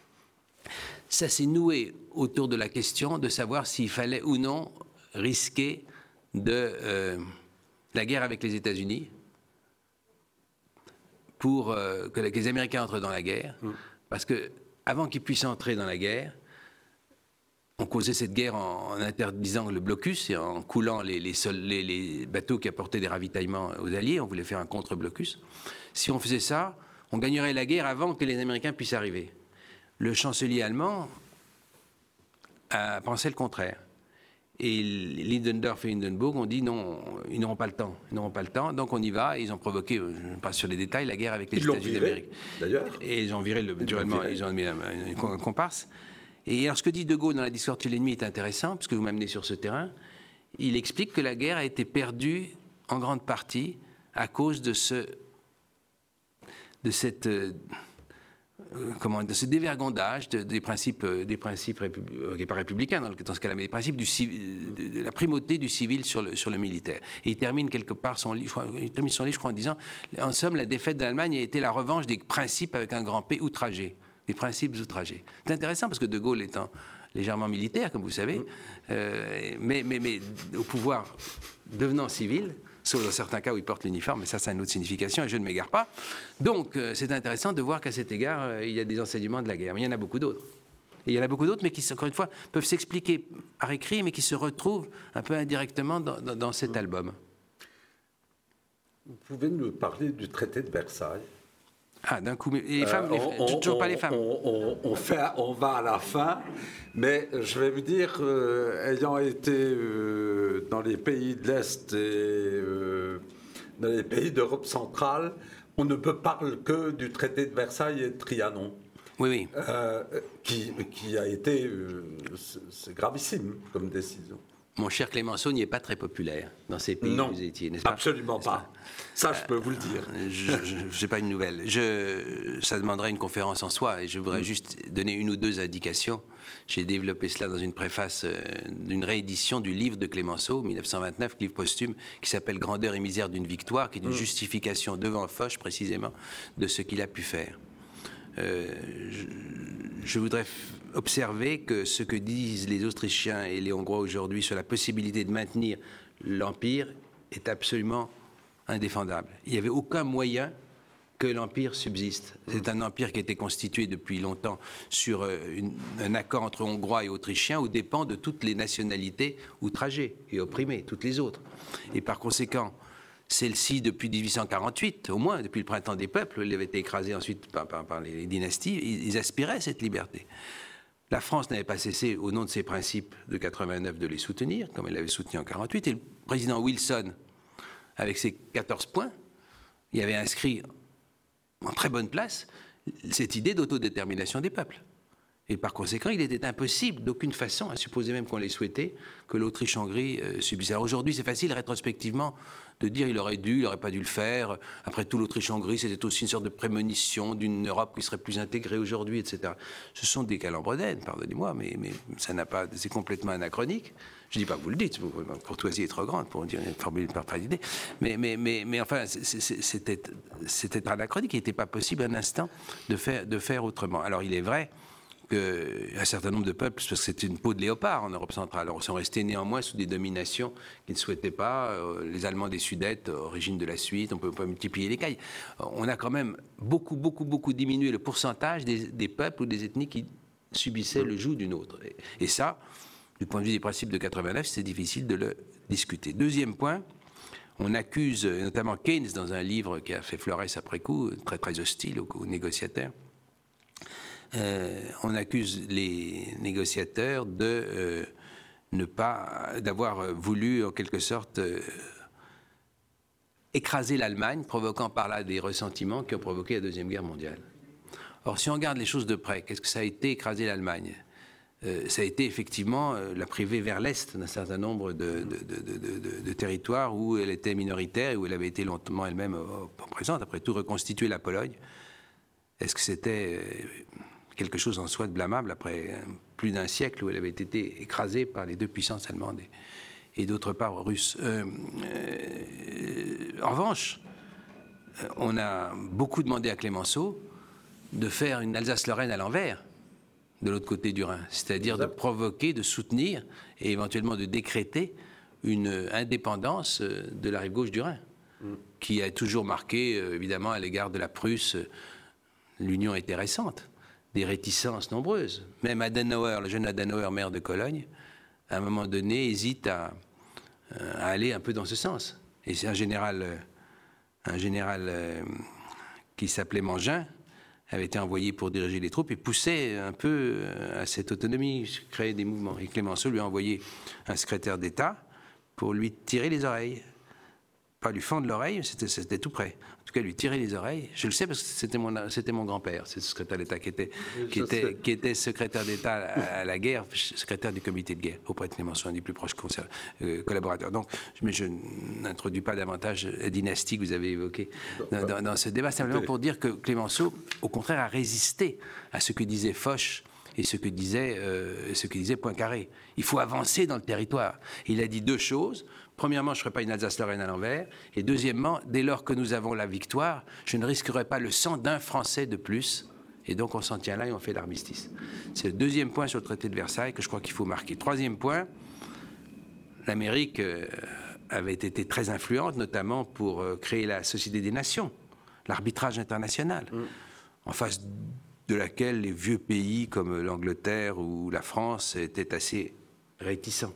[SPEAKER 2] Ça s'est noué autour de la question de savoir s'il fallait ou non risquer de euh, la guerre avec les États-Unis pour euh, que les Américains entrent dans la guerre, mmh. parce que avant qu'ils puissent entrer dans la guerre, on causait cette guerre en, en interdisant le blocus et en coulant les, les, sol, les, les bateaux qui apportaient des ravitaillements aux Alliés. On voulait faire un contre-blocus. Si on faisait ça, on gagnerait la guerre avant que les Américains puissent arriver. Le chancelier allemand a pensé le contraire. Et Ludendorff et Hindenburg ont dit non, ils n'auront pas le temps. Ils n'auront pas le temps, donc on y va. Et ils ont provoqué, je passe sur les détails, la guerre avec les
[SPEAKER 1] ils
[SPEAKER 2] États-Unis d'Amérique.
[SPEAKER 1] D'ailleurs.
[SPEAKER 2] Et ils ont viré, le, naturellement, ils ont mis une comparse. Et alors, ce que dit De Gaulle dans La discorde chez l'ennemi est intéressant, puisque vous m'amenez sur ce terrain. Il explique que la guerre a été perdue en grande partie à cause de ce, de cette, euh, comment, de ce dévergondage de, des principes, des principes républi- pas républicains dans, le, dans ce cas-là, mais des principes du, de, de la primauté du civil sur le, sur le militaire. Et il termine quelque part son livre, il termine son livre, je crois, en disant, en somme, la défaite d'Allemagne a été la revanche des principes avec un grand P outragé. Des principes outragés. C'est intéressant parce que De Gaulle étant légèrement militaire, comme vous savez, euh, mais, mais, mais au pouvoir devenant civil, sauf dans certains cas où il porte l'uniforme, mais ça, c'est une autre signification et je ne m'égare pas. Donc, euh, c'est intéressant de voir qu'à cet égard, euh, il y a des enseignements de la guerre. Mais il y en a beaucoup d'autres. Et il y en a beaucoup d'autres, mais qui, encore une fois, peuvent s'expliquer par écrit, mais qui se retrouvent un peu indirectement dans, dans, dans cet album.
[SPEAKER 1] Vous pouvez nous parler du traité de Versailles ?
[SPEAKER 2] Ah, d'un coup, mais les femmes, euh, on, les, on, toujours on, pas les femmes.
[SPEAKER 1] On, on, on, fait, on va à la fin, mais je vais vous dire, euh, ayant été euh, dans les pays de l'Est et euh, dans les pays d'Europe centrale, on ne peut parler que du traité de Versailles et de Trianon.
[SPEAKER 2] Oui, oui.
[SPEAKER 1] Euh, qui, qui a été... Euh, c'est gravissime comme décision.
[SPEAKER 2] Mon cher Clémenceau n'y est pas très populaire dans ces pays
[SPEAKER 1] non,
[SPEAKER 2] où vous étiez, n'est-ce pas?
[SPEAKER 1] Absolument pas. Ça, je peux vous le dire.
[SPEAKER 2] Euh, je n'ai pas une nouvelle. Je, ça demanderait une conférence en soi et je voudrais mmh. juste donner une ou deux indications. J'ai développé cela dans une préface euh, d'une réédition du livre de Clémenceau, mille neuf cent vingt-neuf, livre posthume, qui s'appelle « Grandeur et misère d'une victoire », qui est une mmh. justification devant Foch, précisément, de ce qu'il a pu faire. Euh, je, je voudrais observer que ce que disent les Autrichiens et les Hongrois aujourd'hui sur la possibilité de maintenir l'Empire est absolument indéfendable. Il n'y avait aucun moyen que l'Empire subsiste. C'est un empire qui a été constitué depuis longtemps sur une, un accord entre Hongrois et Autrichiens aux dépens de toutes les nationalités outragées et opprimées, toutes les autres. Et par conséquent, celle-ci, depuis dix-huit cent quarante-huit, au moins, depuis le printemps des peuples, il avait été écrasé ensuite par, par, par les dynasties, ils, ils aspiraient à cette liberté. La France n'avait pas cessé, au nom de ses principes de quatre-vingt-neuf, de les soutenir, comme elle l'avait soutenu en quarante-huit, et le président Wilson, avec ses quatorze points, il avait inscrit en très bonne place cette idée d'autodétermination des peuples. Et par conséquent, il était impossible, d'aucune façon, à supposer même qu'on l'ait souhaité, que l'Autriche-Hongrie euh, subisse. Alors aujourd'hui, c'est facile, rétrospectivement, de dire il aurait dû, il n'aurait pas dû le faire. Après tout, l'Autriche-Hongrie, c'était aussi une sorte de prémonition d'une Europe qui serait plus intégrée aujourd'hui, et cetera. Ce sont des calembredaines, pardonnez-moi, mais, mais ça n'a pas, c'est complètement anachronique. Je ne dis pas que vous le dites, la courtoisie est trop grande pour dire une formule par d'idée. Mais, mais, mais, mais enfin, c'était, c'était anachronique, il n'était pas possible un instant de faire, de faire autrement. Alors il est vrai qu'un certain nombre de peuples, parce que c'était une peau de léopard en Europe centrale, alors, sont restés néanmoins sous des dominations qu'ils ne souhaitaient pas. Euh, les Allemands des Sudètes, origine de la Suite, on ne peut pas multiplier les cailles. On a quand même beaucoup, beaucoup, beaucoup diminué le pourcentage des, des peuples ou des ethnies qui subissaient le joug d'une autre. Et, et ça, du point de vue des principes de quatre-vingt-neuf, c'est difficile de le discuter. Deuxième point, on accuse, notamment Keynes, dans un livre qui a fait florès après coup, très, très hostile aux, aux négociateurs, Euh, on accuse les négociateurs de euh, ne pas, d'avoir voulu en quelque sorte euh, écraser l'Allemagne, provoquant par là des ressentiments qui ont provoqué la Deuxième Guerre mondiale. Or, si on regarde les choses de près, qu'est-ce que ça a été écraser l'Allemagne ? euh, Ça a été effectivement euh, la priver vers l'Est d'un certain nombre de, de, de, de, de, de territoires où elle était minoritaire et où elle avait été longtemps elle-même euh, présente. Après tout, reconstituer la Pologne, est-ce que c'était... Euh, quelque chose en soi de blâmable après plus d'un siècle où elle avait été écrasée par les deux puissances allemandes et, et d'autre part russes. Euh, euh, en revanche, on a beaucoup demandé à Clémenceau de faire une Alsace-Lorraine à l'envers, de l'autre côté du Rhin, c'est-à-dire de provoquer, de soutenir et éventuellement de décréter une indépendance de la rive gauche du Rhin, mm. qui a toujours marqué, évidemment, à l'égard de la Prusse, l'union était récente. Des réticences nombreuses. Même Adenauer, le jeune Adenauer, maire de Cologne, à un moment donné, hésite à, à aller un peu dans ce sens. Et c'est un général, un général euh, qui s'appelait Mangin, avait été envoyé pour diriger les troupes et poussait un peu à cette autonomie, créer des mouvements. Et Clémenceau lui a envoyé un secrétaire d'État pour lui tirer les oreilles. Pas lui fendre l'oreille, c'était, c'était tout près. En tout cas, lui tirer les oreilles. Je le sais parce que c'était mon, c'était mon grand-père, c'est le secrétaire d'État qui était, qui était, qui était secrétaire d'État à, à la guerre, secrétaire du comité de guerre, auprès de Clémenceau, un des plus proches conser- euh, collaborateurs. Donc, mais je n'introduis pas davantage la dynastie que vous avez évoquée dans, dans, dans ce débat, simplement pour dire que Clémenceau, au contraire, a résisté à ce que disait Foch et ce que disait, euh, ce que disait Poincaré. Il faut avancer dans le territoire. Il a dit deux choses. Premièrement, je ne ferai pas une Alsace-Lorraine à l'envers. Et deuxièmement, dès lors que nous avons la victoire, je ne risquerai pas le sang d'un Français de plus. Et donc, on s'en tient là et on fait l'armistice. C'est le deuxième point sur le traité de Versailles que je crois qu'il faut marquer. Troisième point, l'Amérique euh, avait été très influente, notamment pour euh, créer la Société des Nations, l'arbitrage international, mmh. en face de laquelle les vieux pays comme l'Angleterre ou la France étaient assez réticents.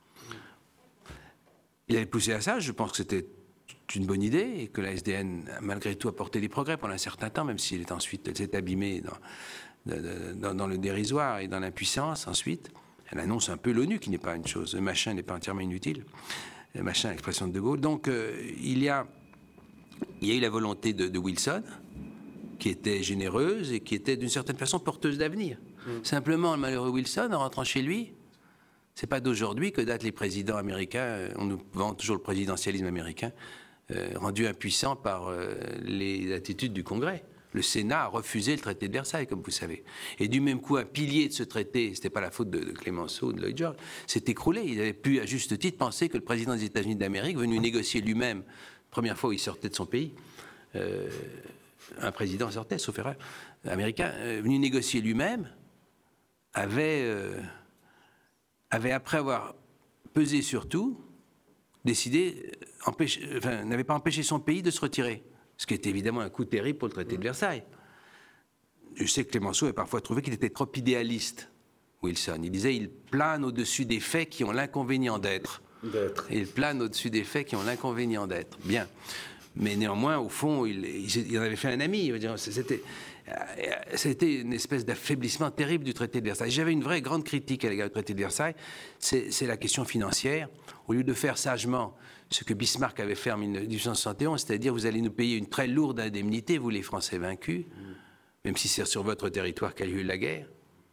[SPEAKER 2] Il avait poussé à ça, je pense que c'était une bonne idée et que la S D N, malgré tout, a porté des progrès pendant un certain temps, même s'il est ensuite, elle s'est abîmée dans, dans, dans le dérisoire et dans l'impuissance. Ensuite, elle annonce un peu l'ONU, qui n'est pas une chose, le machin n'est pas entièrement inutile, le machin, l'expression de De Gaulle. Donc, euh, il y a il y a eu la volonté de, de Wilson, qui était généreuse et qui était d'une certaine façon porteuse d'avenir. Mmh. Simplement, le malheureux Wilson, en rentrant chez lui, c'est pas d'aujourd'hui que datent les présidents américains, on nous vend toujours le présidentialisme américain, euh, rendu impuissant par euh, les attitudes du Congrès. Le Sénat a refusé le traité de Versailles, comme vous savez. Et du même coup, un pilier de ce traité, c'était pas la faute de, de Clemenceau, de Lloyd George, s'est écroulé. Il avait pu, à juste titre, penser que le président des États-Unis d'Amérique, venu négocier lui-même, première fois où il sortait de son pays, euh, un président sortait, sauf erreur, américain, euh, venu négocier lui-même, avait, euh, avait, après avoir pesé sur tout, décidé, empêcher, enfin, n'avait pas empêché son pays de se retirer. Ce qui était évidemment un coup terrible pour le traité de Versailles. Je sais que Clemenceau a parfois trouvé qu'il était trop idéaliste, Wilson. Il disait il plane au-dessus des faits qui ont l'inconvénient d'être. D'être. Il plane au-dessus des faits qui ont l'inconvénient d'être. Bien. Mais néanmoins, au fond, il, il, il en avait fait un ami. C'était, c'était une espèce d'affaiblissement terrible du traité de Versailles. J'avais une vraie grande critique à l'égard du traité de Versailles. C'est, c'est la question financière. Au lieu de faire sagement ce que Bismarck avait fait en dix-huit cent soixante et onze, c'est-à-dire vous allez nous payer une très lourde indemnité, vous les Français vaincus, mmh. même si c'est sur votre territoire qu'a eu la guerre.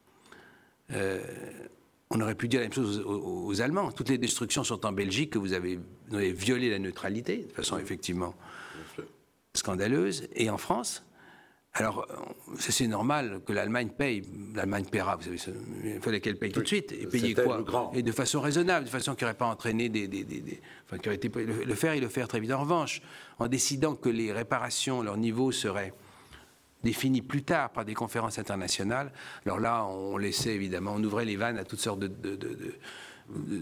[SPEAKER 2] Euh, on aurait pu dire la même chose aux, aux, aux Allemands. Toutes les destructions sont en Belgique, que vous avez, vous avez violé la neutralité, de façon effectivement scandaleuse. Et en France, alors c'est, c'est normal que l'Allemagne paye. L'Allemagne paiera, vous savez, il fallait qu'elle paye tout de suite. Et payer quoi ? Et de façon raisonnable, de façon qui n'aurait pas entraîné des... des, des, des enfin, qui aurait été, le, le faire et le faire très vite. En revanche, en décidant que les réparations, leur niveau serait défini plus tard par des conférences internationales, alors là, on laissait évidemment, on ouvrait les vannes à toutes sortes de, de, de, de, de,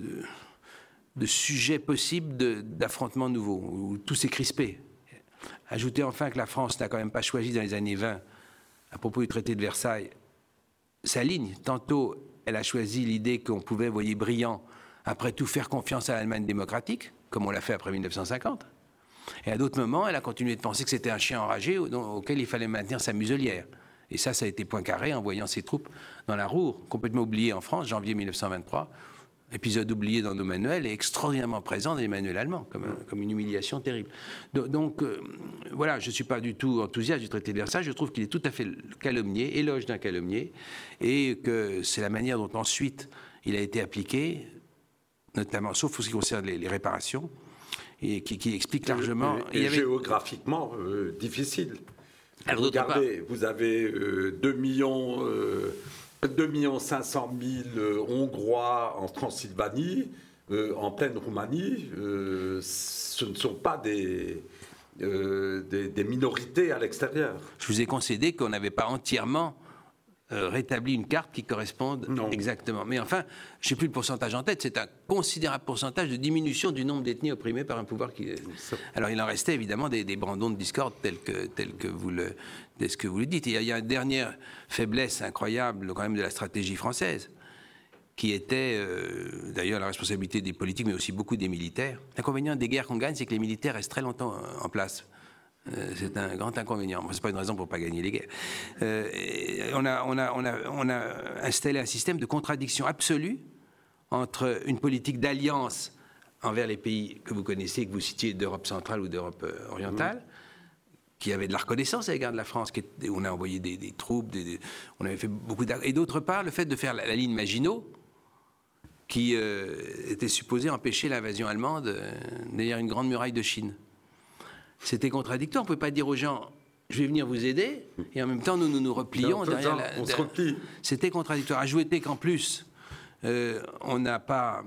[SPEAKER 2] de sujets possibles de, d'affrontements nouveaux, où tout s'est crispé. Ajoutez enfin que la France n'a quand même pas choisi dans les années vingt, à propos du traité de Versailles, sa ligne. Tantôt, elle a choisi l'idée qu'on pouvait, vous voyez, brillant, après tout, faire confiance à l'Allemagne démocratique, comme on l'a fait après mille neuf cent cinquante. Et à d'autres moments, elle a continué de penser que c'était un chien enragé auquel il fallait maintenir sa muselière. Et ça, ça a été Poincaré en voyant ses troupes dans la Roure, complètement oubliées en France, janvier mille neuf cent vingt-trois. Épisode oublié dans nos manuels et extraordinairement présent dans les manuels allemands, comme, un, comme une humiliation terrible. Donc, donc euh, voilà, je ne suis pas du tout enthousiaste du traité de Versailles, je trouve qu'il est tout à fait calomnié, éloge d'un calomnier, et que c'est la manière dont ensuite il a été appliqué, notamment, sauf pour ce qui concerne les, les réparations, et qui, qui explique largement...
[SPEAKER 1] Et, et, et
[SPEAKER 2] il y avait...
[SPEAKER 1] géographiquement euh, difficile.
[SPEAKER 2] Alors,
[SPEAKER 1] regardez, vous avez euh, deux millions... Euh, deux millions cinq cent mille euh, Hongrois en Transylvanie, euh, en pleine Roumanie, euh, ce ne sont pas des, euh, des, des minorités à l'extérieur.
[SPEAKER 2] Je vous ai concédé qu'on n'avait pas entièrement euh, rétabli une carte qui corresponde
[SPEAKER 1] non.
[SPEAKER 2] exactement. Mais enfin, je n'ai plus le pourcentage en tête, c'est un considérable pourcentage de diminution du nombre d'ethnies opprimées par un pouvoir qui... Alors il en restait évidemment des, des brandons de discorde tels que, tels que vous le... de ce que vous le dites. Il y, a, il y a une dernière faiblesse incroyable quand même de la stratégie française, qui était euh, d'ailleurs la responsabilité des politiques, mais aussi beaucoup des militaires. L'inconvénient des guerres qu'on gagne, c'est que les militaires restent très longtemps en place. Euh, c'est un grand inconvénient. Bon, c'est pas une raison pour ne pas gagner les guerres. Euh, on, a, on, a, on, a, on a installé un système de contradiction absolue entre une politique d'alliance envers les pays que vous connaissez, que vous citiez d'Europe centrale ou d'Europe euh, orientale, mmh. qui avait de la reconnaissance à l'égard de la France, qui était, on a envoyé des, des troupes, des, des, on avait fait beaucoup d'actes. Et d'autre part, le fait de faire la, la ligne Maginot, qui euh, était supposée empêcher l'invasion allemande euh, derrière une grande muraille de Chine. C'était contradictoire. On ne pouvait pas dire aux gens, je vais venir vous aider, et en même temps, nous nous, nous replions.
[SPEAKER 1] Non,
[SPEAKER 2] derrière
[SPEAKER 1] temps,
[SPEAKER 2] la,
[SPEAKER 1] on se replie.
[SPEAKER 2] C'était contradictoire. Ajouter qu'en plus, euh, on n'a pas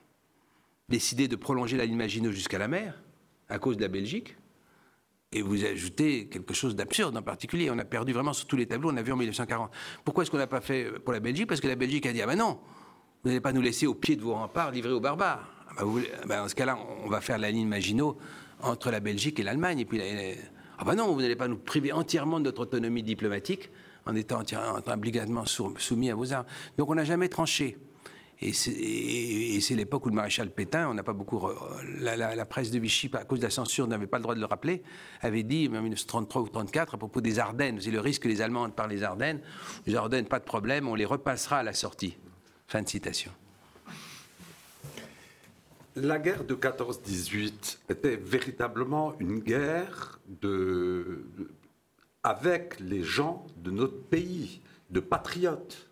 [SPEAKER 2] décidé de prolonger la ligne Maginot jusqu'à la mer, à cause de la Belgique. Et vous ajoutez quelque chose d'absurde en particulier. On a perdu vraiment sur tous les tableaux, on a vu en mille neuf cent quarante. Pourquoi est-ce qu'on n'a pas fait pour la Belgique ? Parce que la Belgique a dit, ah ben non, vous n'allez pas nous laisser au pied de vos remparts livrés aux barbares. Ah ben vous, ben dans ce cas-là, on va faire la ligne Maginot entre la Belgique et l'Allemagne. Et puis, ah ben non, vous n'allez pas nous priver entièrement de notre autonomie diplomatique en étant obligatoirement soumis à vos armes. Donc on n'a jamais tranché. Et c'est, et, et c'est l'époque où le maréchal Pétain, on n'a pas beaucoup... La, la, la presse de Vichy, à cause de la censure, n'avait pas le droit de le rappeler, avait dit, en dix-neuf cent trente-trois ou trente-quatre, à propos des Ardennes, c'est le risque que les Allemands entrent par les Ardennes. Les Ardennes, pas de problème, on les repassera à la sortie. Fin de citation.
[SPEAKER 1] la guerre de quatorze dix-huit était véritablement une guerre de, de, avec les gens de notre pays, de patriotes.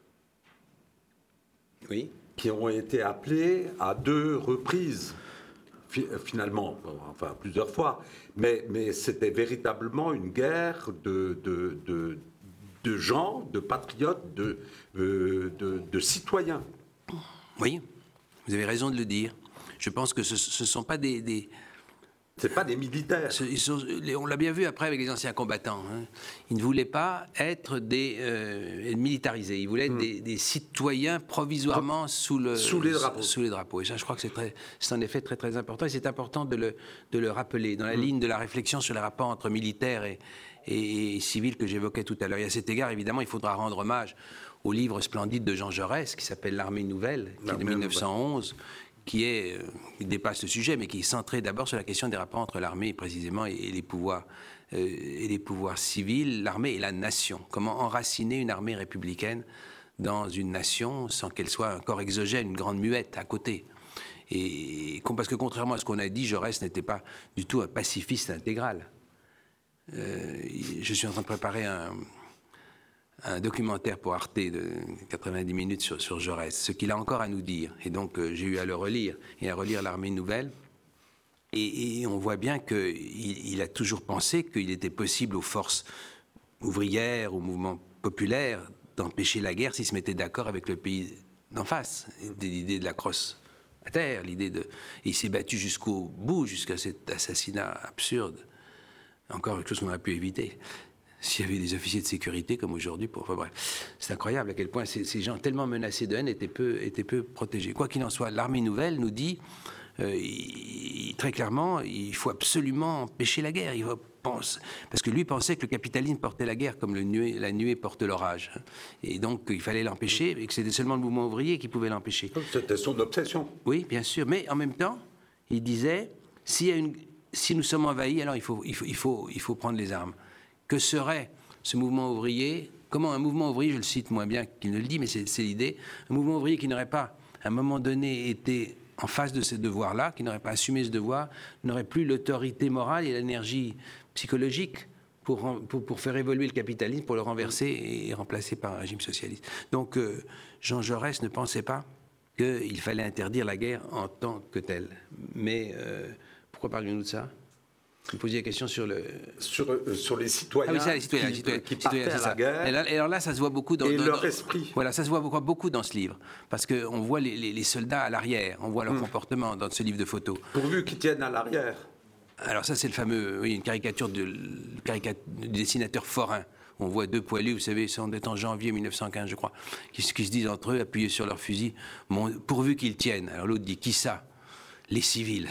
[SPEAKER 2] Oui.
[SPEAKER 1] Qui ont été appelés à deux reprises, finalement, enfin plusieurs fois, mais, mais c'était véritablement une guerre de, de, de, de gens, de patriotes, de, de, de citoyens.
[SPEAKER 2] Oui, vous avez raison de le dire. Je pense que ce ne sont pas des... des...
[SPEAKER 1] C'est pas des militaires.
[SPEAKER 2] Ils sont, on l'a bien vu après avec les anciens combattants. Hein. Ils ne voulaient pas être des euh, militarisés. Ils voulaient être mmh. des, des citoyens provisoirement sous, le,
[SPEAKER 1] sous, les drapeaux.
[SPEAKER 2] sous les drapeaux. Et ça, je crois que c'est, très, c'est en effet très, très important. Et c'est important de le, de le rappeler dans la mmh. ligne de la réflexion sur les rapports entre militaires et, et, et civils que j'évoquais tout à l'heure. Et à cet égard, évidemment, il faudra rendre hommage au livre splendide de Jean Jaurès qui s'appelle L'Armée nouvelle, qui est de mille neuf cent onze. Qui, est, euh, qui dépasse le sujet, mais qui est centré d'abord sur la question des rapports entre l'armée précisément et, et, les, pouvoirs, euh, et les pouvoirs civils, l'armée et la nation. Comment enraciner une armée républicaine dans une nation sans qu'elle soit un corps exogène, une grande muette à côté. Et, parce que contrairement à ce qu'on a dit, Jaurès n'était pas du tout un pacifiste intégral. Euh, je suis en train de préparer un... un documentaire pour Arte de quatre-vingt-dix minutes sur, sur Jaurès, ce qu'il a encore à nous dire. Et donc, euh, j'ai eu à le relire et à relire l'Armée nouvelle. Et, et on voit bien qu'il il a toujours pensé qu'il était possible aux forces ouvrières, aux mouvements populaires, d'empêcher la guerre s'ils se mettaient d'accord avec le pays d'en face. L'idée de la crosse à terre, l'idée de... Et il s'est battu jusqu'au bout, jusqu'à cet assassinat absurde. Encore quelque chose qu'on aurait pu éviter. S'il y avait des officiers de sécurité comme aujourd'hui, pour... enfin bref, c'est incroyable à quel point ces, ces gens tellement menacés de haine étaient peu, étaient peu protégés. Quoi qu'il en soit, l'Armée nouvelle nous dit euh, il, très clairement, il faut absolument empêcher la guerre. Il va, pense, parce que lui pensait que le capitalisme portait la guerre comme le nuée, la nuée porte l'orage. Et donc il fallait l'empêcher et que c'était seulement le mouvement ouvrier qui pouvait l'empêcher.
[SPEAKER 1] C'était son obsession.
[SPEAKER 2] Oui, bien sûr. Mais en même temps, il disait s'il y a une, si nous sommes envahis, alors il faut, il faut, il faut, il faut prendre les armes. Que serait ce mouvement ouvrier? Comment un mouvement ouvrier, je le cite moins bien qu'il ne le dit, mais c'est, c'est l'idée, un mouvement ouvrier qui n'aurait pas, à un moment donné, été en face de ce devoir-là, qui n'aurait pas assumé ce devoir, n'aurait plus l'autorité morale et l'énergie psychologique pour, pour, pour faire évoluer le capitalisme, pour le renverser et remplacer par un régime socialiste. Donc, euh, Jean Jaurès ne pensait pas qu'il fallait interdire la guerre en tant que telle. Mais euh, pourquoi parlions-nous de ça? Vous me posiez la question sur le...
[SPEAKER 1] Sur, euh, sur les citoyens,
[SPEAKER 2] ah oui, ça, les citoyens
[SPEAKER 1] qui,
[SPEAKER 2] qui, citoyens,
[SPEAKER 1] qui partaient
[SPEAKER 2] citoyens,
[SPEAKER 1] à la guerre.
[SPEAKER 2] Et, là, et alors là, ça se voit beaucoup dans...
[SPEAKER 1] Et
[SPEAKER 2] dans,
[SPEAKER 1] leur
[SPEAKER 2] dans,
[SPEAKER 1] esprit.
[SPEAKER 2] Voilà, ça se voit beaucoup, beaucoup dans ce livre. Parce qu'on voit les, les, les soldats à l'arrière, on voit leur mmh. comportement dans ce livre de photos.
[SPEAKER 1] Pourvu qu'ils tiennent à l'arrière.
[SPEAKER 2] Alors ça, c'est le fameux... Oui, une caricature de, caricature du dessinateur Forain. On voit deux poilus, vous savez, c'est en janvier mille neuf cent quinze, je crois, qui, qui se disent entre eux, appuyés sur leur fusil, mon, pourvu qu'ils tiennent. Alors l'autre dit, qui ça? Les civils.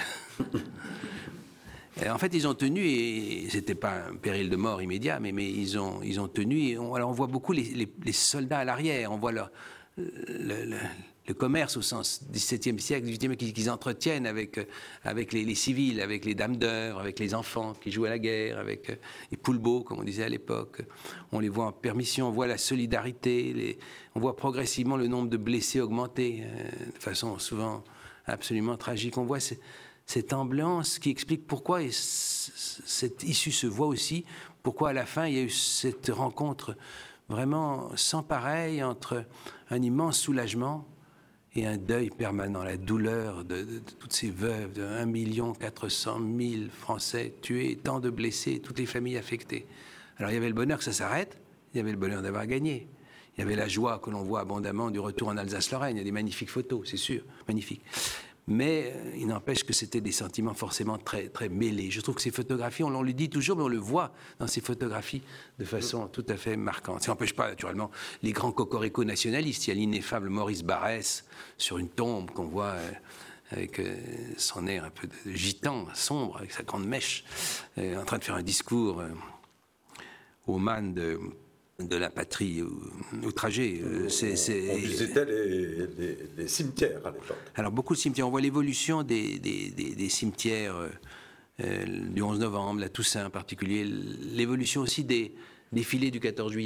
[SPEAKER 2] En fait, ils ont tenu, et c'était pas un péril de mort immédiat, mais, mais ils, ont, ils ont tenu. Et on, alors on voit beaucoup les, les, les soldats à l'arrière, on voit leur, le, le, le commerce au sens dix-septième siècle, dix-huitième qu'ils, qu'ils entretiennent avec, avec les, les civils, avec les dames d'heure, avec les enfants qui jouent à la guerre, avec les poulbeaux, comme on disait à l'époque. On les voit en permission, on voit la solidarité, les, on voit progressivement le nombre de blessés augmenter euh, de façon souvent absolument tragique. On voit ces, cette ambiance qui explique pourquoi, et cette issue se voit aussi, pourquoi à la fin il y a eu cette rencontre vraiment sans pareil entre un immense soulagement et un deuil permanent, la douleur de, de, de toutes ces veuves, de un million quatre cent mille Français tués, tant de blessés, toutes les familles affectées. Alors il y avait le bonheur que ça s'arrête, il y avait le bonheur d'avoir gagné. Il y avait la joie que l'on voit abondamment du retour en Alsace-Lorraine, il y a des magnifiques photos, c'est sûr, magnifiques. Mais euh, il n'empêche que c'était des sentiments forcément très, très mêlés. Je trouve que ces photographies, on, on le dit toujours, mais on le voit dans ces photographies de façon tout à fait marquante. Ça n'empêche pas, naturellement, les grands cocoricots nationalistes. Il y a l'ineffable Maurice Barrès sur une tombe qu'on voit euh, avec euh, son air un peu de gitan, sombre, avec sa grande mèche, euh, en train de faire un discours euh, au man de... de la patrie outragée.
[SPEAKER 1] C'est, c'est... On visitait les, les, les cimetières à l'époque.
[SPEAKER 2] Alors beaucoup de cimetières. On voit l'évolution des, des, des, des cimetières euh, du onze novembre, la Toussaint en particulier, l'évolution aussi des défilés du quatorze juillet.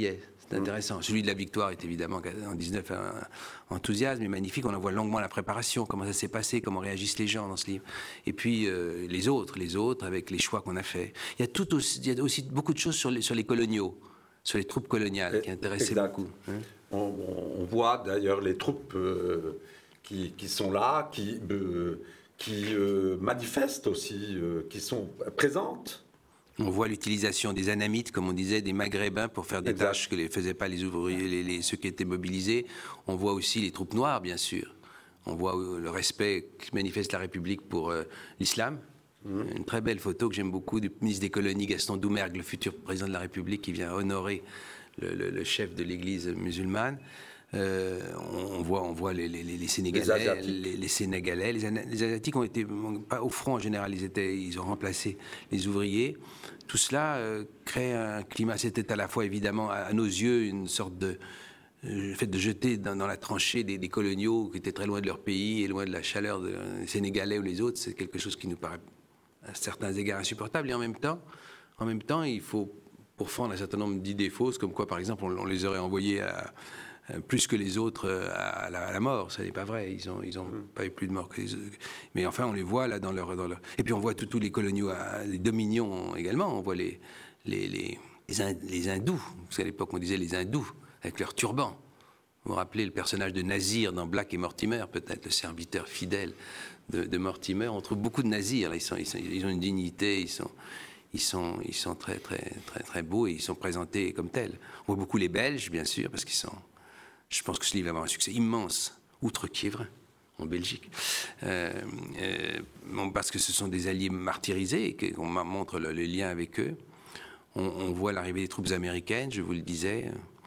[SPEAKER 2] C'est intéressant. Celui de la victoire est évidemment en dix-neuf un enthousiasme et magnifique. On en voit longuement la préparation, comment ça s'est passé, comment réagissent les gens dans ce livre. Et puis euh, les autres, les autres avec les choix qu'on a faits. Il y a tout aussi, il y a aussi beaucoup de choses sur les, sur les coloniaux, sur les troupes coloniales qui intéressaient
[SPEAKER 1] exact.
[SPEAKER 2] beaucoup. Hein.
[SPEAKER 1] On, on voit d'ailleurs les troupes euh, qui, qui sont là, qui, euh, qui euh, manifestent aussi, euh, qui sont présentes.
[SPEAKER 2] On voit l'utilisation des anamites, comme on disait, des maghrébins pour faire des exact. tâches que ne faisaient pas les ouvriers, les, les, ceux qui étaient mobilisés. On voit aussi les troupes noires, bien sûr. On voit le respect que manifeste la République pour euh, l'islam. Mmh. Une très belle photo que j'aime beaucoup du ministre des colonies, Gaston Doumergue, le futur président de la République, qui vient honorer le, le, le chef de l'église musulmane. Euh, on voit, on voit les, les, les Sénégalais, les, les, les Sénégalais, les, les Asiatiques ont été pas au front en général, ils étaient, ils ont remplacé les ouvriers. Tout cela euh, crée un climat. C'était à la fois évidemment à, à nos yeux une sorte de euh, le fait de jeter dans, dans la tranchée des, des coloniaux qui étaient très loin de leur pays et loin de la chaleur des Sénégalais ou les autres. C'est quelque chose qui nous paraît à certains égards insupportable. Et en même temps, en même temps, il faut pourfendre un certain nombre d'idées fausses, comme quoi, par exemple, on, on les aurait envoyés à plus que les autres à la, à la mort. Ça n'est pas vrai. Ils n'ont ils ont mmh. pas eu plus de morts que les autres. Mais enfin, on les voit là dans leur... Dans leur... Et puis on voit tous les coloniaux, les dominions également. On voit les, les, les, les, ind, les hindous. Parce qu'à l'époque, on disait les hindous, avec leurs turbans. Vous vous rappelez le personnage de Nazir dans Black et Mortimer, peut-être, le serviteur fidèle de, de Mortimer. On trouve beaucoup de Nazirs. Là. Ils, sont, ils, sont, ils ont une dignité, ils sont... Ils sont, ils sont très, très, très, très beaux et ils sont présentés comme tels. On voit beaucoup les Belges, bien sûr, parce qu'ils sont... Je pense que ce livre va avoir un succès immense, outre Kievre, en Belgique, euh, euh, parce que ce sont des alliés martyrisés et qu'on montre le, le lien avec eux. On, on voit l'arrivée des troupes américaines, je vous le disais,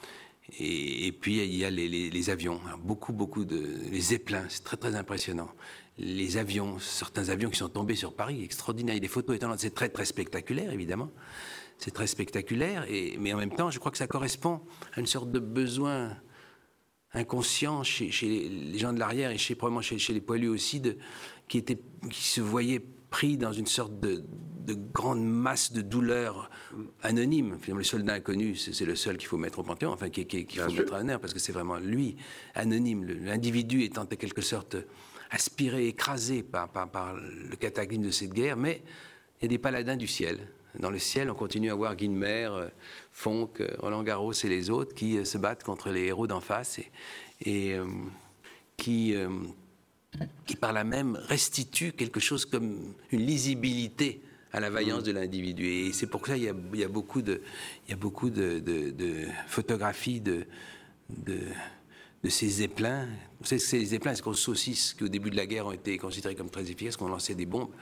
[SPEAKER 2] et, et puis il y a les, les, les avions, alors beaucoup, beaucoup de... Les zeppelins, c'est très, très impressionnant. Les avions, certains avions qui sont tombés sur Paris, extraordinaire. Il y a des photos étonnantes, c'est très, très spectaculaire, évidemment. C'est très spectaculaire, et, mais en même temps, je crois que ça correspond à une sorte de besoin inconscient chez, chez les gens de l'arrière et chez, probablement chez, chez les poilus aussi, de, qui, étaient, qui se voyaient pris dans une sorte de, de grande masse de douleur anonyme. Finalement, le soldat inconnu, c'est, c'est le seul qu'il faut mettre au panthéon, enfin qu'il, qu'il, qu'il faut mettre à l'honneur, parce que c'est vraiment lui, anonyme. Le, l'individu étant en quelque sorte aspiré, écrasé par, par, par le cataclysme de cette guerre, mais il y a des paladins du ciel. Dans le ciel, on continue à voir Guinemer, Fonck, Roland Garros et les autres qui se battent contre les héros d'en face et, et euh, qui, euh, qui, par là même, restituent quelque chose comme une lisibilité à la vaillance de l'individu. Et c'est pour ça qu'il y a, il y a beaucoup de, il y a beaucoup de, de, de photographies de, de, de ces zeppelins. Vous savez, ces zeppelins, ces grosses saucisses qui, au début de la guerre, ont été considérées comme très efficaces, qu'on lançait des bombes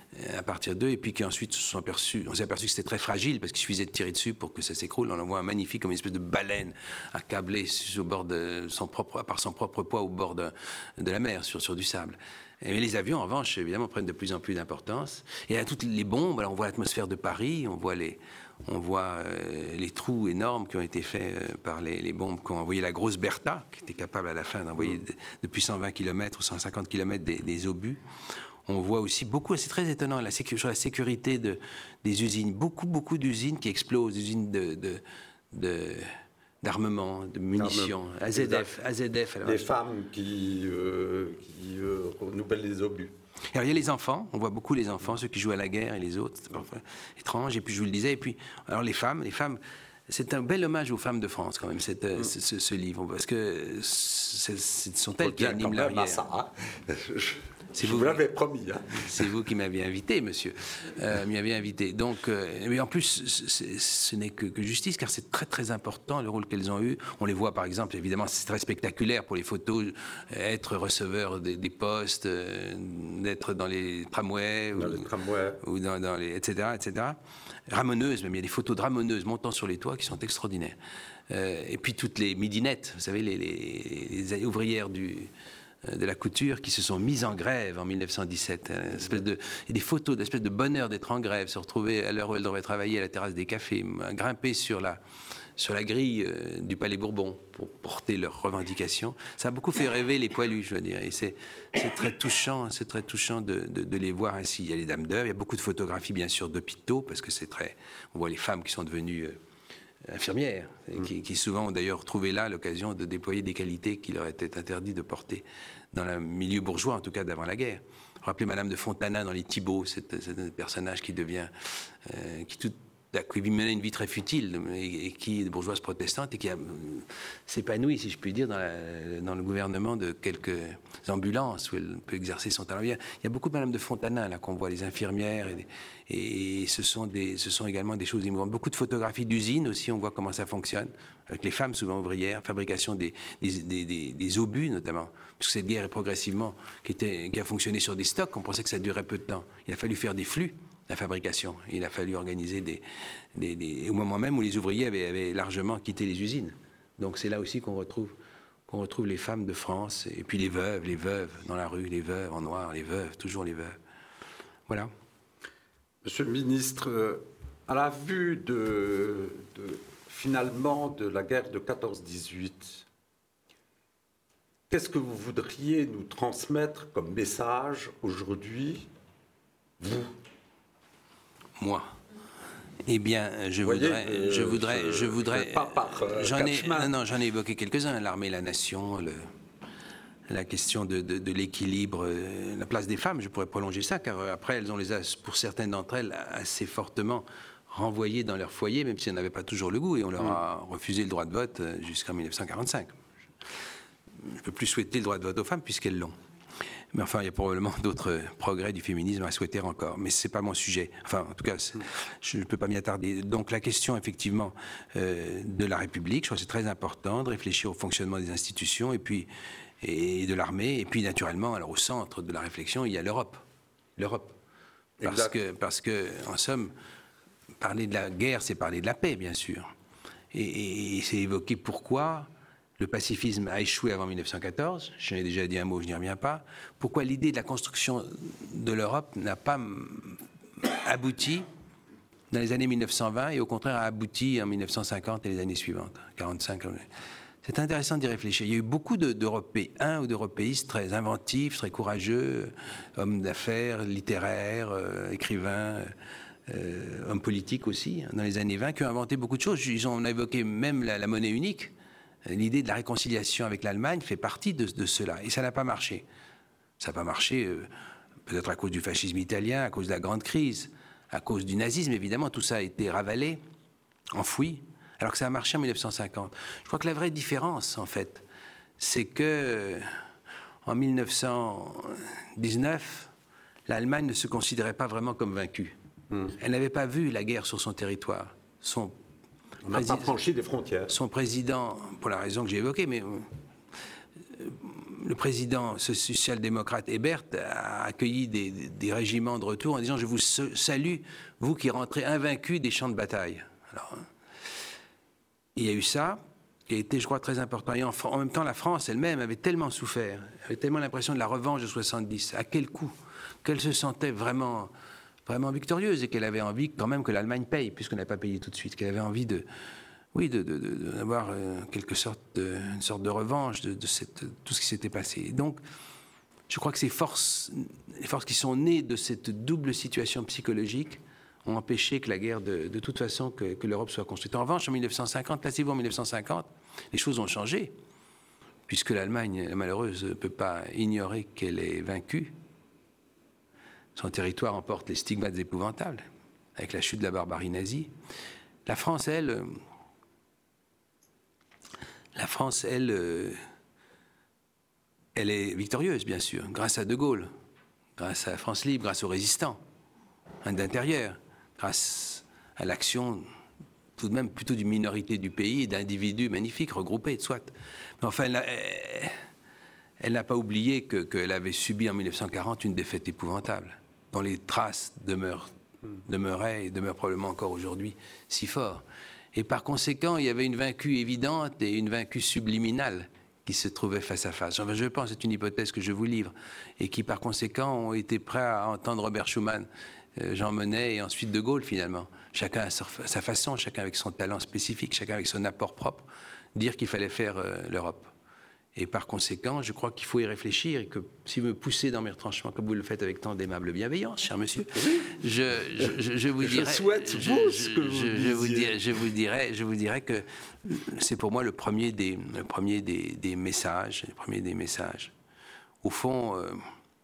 [SPEAKER 2] à partir d'eux, et puis qu'ensuite se sont aperçus, on s'est aperçu que c'était très fragile parce qu'il suffisait de tirer dessus pour que ça s'écroule. On en voit un magnifique comme une espèce de baleine accablée au bord de son propre, par son propre poids au bord de, de la mer, sur, sur du sable. Et les avions, en revanche, évidemment, prennent de plus en plus d'importance. Et à toutes les bombes, alors on voit l'atmosphère de Paris, on voit les, on voit euh, les trous énormes qui ont été faits euh, par les, les bombes qu'ont envoyé la grosse Bertha, qui était capable à la fin d'envoyer de, depuis cent vingt kilomètres ou cent cinquante kilomètres des, des obus. On voit aussi beaucoup, c'est très étonnant, la sécu, sur la sécurité de, des usines. Beaucoup, beaucoup d'usines qui explosent, usines de, de, de, d'armement, de munitions. A Z F. A Z F alors,
[SPEAKER 1] des femmes qui, euh, qui euh, renouvellent les obus.
[SPEAKER 2] Alors, il y a les enfants, on voit beaucoup les enfants, ceux qui jouent à la guerre et les autres, c'est parfois étrange. Et puis, je vous le disais, et puis, alors les femmes, les femmes, c'est un bel hommage aux femmes de France, quand même, cette, mmh. ce, ce, ce livre, parce que ce sont elles qui animent l'arrière.
[SPEAKER 1] Ça, hein.
[SPEAKER 2] C'est
[SPEAKER 1] vous, vous l'avez promis. Hein.
[SPEAKER 2] C'est vous qui m'aviez invité, monsieur. Euh, m'y avez invité. Donc, euh, mais en plus, c'est, ce n'est que, que justice, car c'est très très important le rôle qu'elles ont eu. On les voit, par exemple, évidemment, c'est très spectaculaire pour les photos, être receveur des, des postes, euh, d'être dans les tramways,
[SPEAKER 1] dans ou, les tramways.
[SPEAKER 2] ou dans, dans les, et cetera, et cetera. Ramoneuses, même il y a des photos de ramoneuses montant sur les toits qui sont extraordinaires. Euh, et puis toutes les midinettes, vous savez, les, les, les ouvrières du de la couture qui se sont mises en grève en mille neuf cent dix-sept. Une espèce de, et des photos d'espèce de bonheur d'être en grève, se retrouver à l'heure où elles devraient travailler à la terrasse des cafés, grimper sur la, sur la grille euh, du Palais Bourbon pour porter leurs revendications. Ça a beaucoup fait rêver les poilus, je veux dire. Et c'est, c'est très touchant, c'est très touchant de, de, de les voir ainsi. Il y a les dames d'œuvre, il y a beaucoup de photographies, bien sûr, d'hôpitaux, parce que c'est très... On voit les femmes qui sont devenues... Euh, infirmières, mmh. qui, qui souvent ont d'ailleurs trouvé là l'occasion de déployer des qualités qui leur étaient interdites de porter dans le milieu bourgeois, en tout cas d'avant la guerre. Rappelez Madame de Fontana dans Les Thibauts, ce personnage qui devient, euh, qui tout qui menait une vie très futile et, et qui est bourgeoise protestante et qui a, euh, s'épanouit, si je puis dire, dans, la, dans le gouvernement de quelques ambulances où elle peut exercer son talent. Il y a, il y a beaucoup de Madame de Fontana là qu'on voit, les infirmières, et, et ce, sont des, ce sont également des choses émouvantes. Beaucoup de photographies d'usines aussi, on voit comment ça fonctionne, avec les femmes souvent ouvrières, fabrication des, des, des, des, des obus notamment, parce que cette guerre est progressivement, qui, était, qui a fonctionné sur des stocks, on pensait que ça durait peu de temps. Il a fallu faire des flux. La fabrication. Il a fallu organiser des, des, des... au moment même où les ouvriers avaient, avaient largement quitté les usines. Donc c'est là aussi qu'on retrouve, qu'on retrouve les femmes de France, et puis les veuves, les veuves dans la rue, les veuves en noir, les veuves, toujours les veuves. Voilà.
[SPEAKER 1] Monsieur le ministre, à la vue de, de finalement de la guerre de quatorze dix-huit, qu'est-ce que vous voudriez nous transmettre comme message aujourd'hui, vous ?
[SPEAKER 2] Moi. Eh bien, je
[SPEAKER 1] voyez,
[SPEAKER 2] voudrais,
[SPEAKER 1] euh,
[SPEAKER 2] je voudrais,
[SPEAKER 1] je,
[SPEAKER 2] je voudrais.
[SPEAKER 1] Pas par, euh,
[SPEAKER 2] j'en ai, non, non, j'en ai évoqué quelques-uns. L'armée, la nation, le, la question de, de, de l'équilibre, euh, la place des femmes. Je pourrais prolonger ça, car après, elles ont les, pour certaines d'entre elles, assez fortement renvoyées dans leur foyer, même si elles n'avaient pas toujours le goût, et on leur a refusé le droit de vote jusqu'en mille neuf cent quarante-cinq. Je ne peux plus souhaiter le droit de vote aux femmes puisqu'elles l'ont. Mais enfin, il y a probablement d'autres progrès du féminisme à souhaiter encore. Mais ce n'est pas mon sujet. Enfin, en tout cas, je ne peux pas m'y attarder. Donc, la question, effectivement, euh, de la République, je crois que c'est très important de réfléchir au fonctionnement des institutions et puis et de l'armée. Et puis, naturellement, alors, au centre de la réflexion, il y a l'Europe. L'Europe. Parce que, parce que, en somme, parler de la guerre, c'est parler de la paix, bien sûr. Et, et, et c'est évoquer pourquoi le pacifisme a échoué avant mille neuf cent quatorze, j'en ai déjà dit un mot, je n'y reviens pas. Pourquoi l'idée de la construction de l'Europe n'a pas abouti dans les années mille neuf cent vingt et au contraire a abouti en mille neuf cent cinquante et les années suivantes, quarante-cinq. C'est intéressant d'y réfléchir. Il y a eu beaucoup d'Européens ou d'Européistes très inventifs, très courageux, hommes d'affaires, littéraires, euh, écrivains, euh, hommes politiques aussi, dans les années vingt, qui ont inventé beaucoup de choses. Ils ont, on a évoqué même la, la monnaie unique. L'idée de la réconciliation avec l'Allemagne fait partie de, de cela. Et ça n'a pas marché. Ça n'a pas marché euh, peut-être à cause du fascisme italien, à cause de la grande crise, à cause du nazisme, évidemment. Tout ça a été ravalé, enfoui, alors que ça a marché en mille neuf cent cinquante. Je crois que la vraie différence, en fait, c'est que euh, en mille neuf cent dix-neuf, l'Allemagne ne se considérait pas vraiment comme vaincue. Mmh. Elle n'avait pas vu la guerre sur son territoire. Son
[SPEAKER 1] On n'a pas franchi des frontières.
[SPEAKER 2] Son président, pour la raison que j'ai évoquée, mais euh, le président social-démocrate Ebert a accueilli des, des, des régiments de retour en disant « Je vous salue, vous qui rentrez invaincus des champs de bataille ». Alors, il y a eu ça, qui a été, je crois, très important. Et en, en même temps, la France elle-même avait tellement souffert, avait tellement l'impression de la revanche de soixante-dix. À quel coup? Qu'elle se sentait vraiment... vraiment victorieuse et qu'elle avait envie quand même que l'Allemagne paye, puisqu'on n'a pas payé tout de suite, qu'elle avait envie de, oui, de, de, de, d'avoir euh, quelque sorte de, une sorte de revanche de, de cette, tout ce qui s'était passé. Et donc, je crois que ces forces, les forces qui sont nées de cette double situation psychologique ont empêché que la guerre, de, de toute façon, que, que l'Europe soit construite. En revanche, en mille neuf cent cinquante, placez-vous en mille neuf cent cinquante, les choses ont changé, puisque l'Allemagne, la malheureuse, ne peut pas ignorer qu'elle est vaincue. Son territoire emporte les stigmates épouvantables, avec la chute de la barbarie nazie. La France, elle, la France, elle, elle est victorieuse, bien sûr, grâce à De Gaulle, grâce à la France libre, grâce aux résistants d'intérieur, grâce à l'action tout de même plutôt d'une minorité du pays et d'individus magnifiques, regroupés, soit. Mais enfin, elle, elle, elle n'a pas oublié que, qu'elle avait subi en mille neuf cent quarante une défaite épouvantable, dont les traces demeurent, demeuraient et demeurent probablement encore aujourd'hui si fort. Et par conséquent, il y avait une vaincue évidente et une vaincue subliminale qui se trouvaient face à face. Enfin, je pense, c'est une hypothèse que je vous livre, et qui par conséquent ont été prêts à entendre Robert Schuman, euh, Jean Monnet et ensuite De Gaulle finalement. Chacun à sa façon, chacun avec son talent spécifique, chacun avec son apport propre, dire qu'il fallait faire euh, l'Europe. Et par conséquent, je crois qu'il faut y réfléchir et que si vous me poussez dans mes retranchements, comme vous le faites avec tant d'aimable bienveillance, cher monsieur, je, je, je, je vous dirais...
[SPEAKER 1] Je souhaite
[SPEAKER 2] je,
[SPEAKER 1] vous
[SPEAKER 2] je,
[SPEAKER 1] ce que vous
[SPEAKER 2] je, je, vous
[SPEAKER 1] disiez.
[SPEAKER 2] dirais, je, vous dirais, je vous dirais que c'est pour moi le premier des, le premier des, des messages. Le premier des messages. Au fond, euh,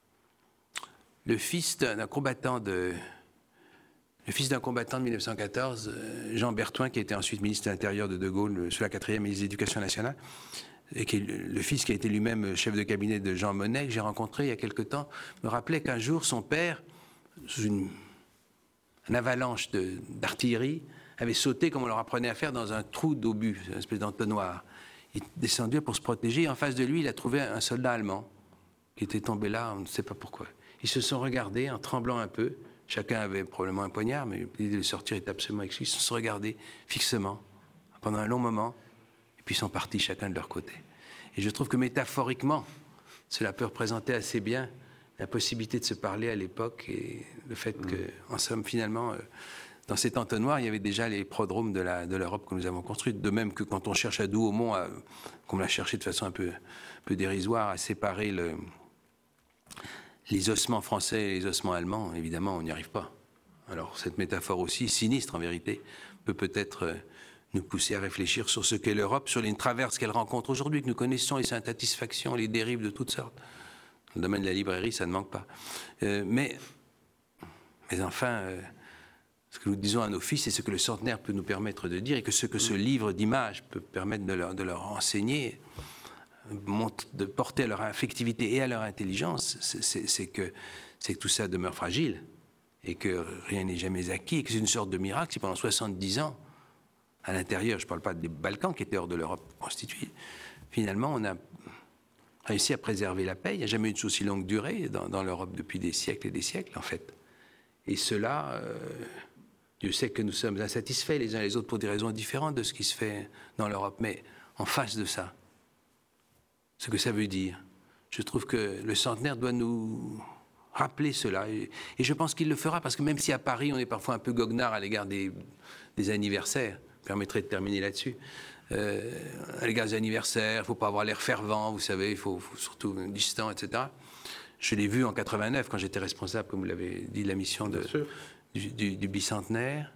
[SPEAKER 2] le fils d'un combattant de... Le fils d'un combattant de mille neuf cent quatorze, Jean Berthoin, qui était ensuite ministre de l'Intérieur de De Gaulle, sous la quatrième ministre de l'Éducation nationale, et qui est le fils qui a été lui-même chef de cabinet de Jean Monnet, que j'ai rencontré il y a quelque temps, me rappelait qu'un jour, son père, sous une, une avalanche de, d'artillerie, avait sauté, comme on leur apprenait à faire, dans un trou d'obus, une espèce d'entonnoir. Il descendait pour se protéger, et en face de lui, il a trouvé un soldat allemand, qui était tombé là, on ne sait pas pourquoi. Ils se sont regardés, en tremblant un peu. Chacun avait probablement un poignard, mais l'idée de le sortir était absolument exclue. Ils se sont regardés fixement, pendant un long moment, et puis ils sont partis chacun de leur côté. Et je trouve que métaphoriquement, cela peut représenter assez bien la possibilité de se parler à l'époque et le fait que, en somme, finalement, dans cet entonnoir, il y avait déjà les prodromes de, la, de l'Europe que nous avons construite. De même que quand on cherche à Douaumont, à, comme on l'a cherché de façon un peu, un peu dérisoire, à séparer le, les ossements français et les ossements allemands, évidemment, on n'y arrive pas. Alors, cette métaphore aussi, sinistre en vérité, peut peut-être nous pousser à réfléchir sur ce qu'est l'Europe, sur les traverses qu'elle rencontre aujourd'hui, que nous connaissons, les insatisfactions, les dérives de toutes sortes. Dans le domaine de la librairie, ça ne manque pas. Euh, mais, mais enfin, euh, ce que nous disons à nos fils, c'est ce que le centenaire peut nous permettre de dire, et que ce que ce livre d'images peut permettre de leur, de leur enseigner, de porter à leur affectivité et à leur intelligence, c'est, c'est, c'est, que, c'est que tout ça demeure fragile, et que rien n'est jamais acquis, et que c'est une sorte de miracle si pendant soixante-dix ans, à l'intérieur, je ne parle pas des Balkans qui étaient hors de l'Europe constituée, finalement on a réussi à préserver la paix. Il n'y a jamais eu de aussi longue durée dans, dans l'Europe depuis des siècles et des siècles, en fait. Et cela, euh, Dieu sait que nous sommes insatisfaits les uns et les autres pour des raisons différentes de ce qui se fait dans l'Europe. Mais en face de ça, ce que ça veut dire, je trouve que le centenaire doit nous rappeler cela. Et, et je pense qu'il le fera, parce que même si à Paris, on est parfois un peu goguenard à l'égard des, des anniversaires, permettrait de terminer là-dessus. Euh, à l'égard des anniversaires, il ne faut pas avoir l'air fervent, vous savez, il faut, faut surtout distant, et cetera. Je l'ai vu en quatre-vingt-neuf, quand j'étais responsable, comme vous l'avez dit, de la mission de, du, du, du bicentenaire.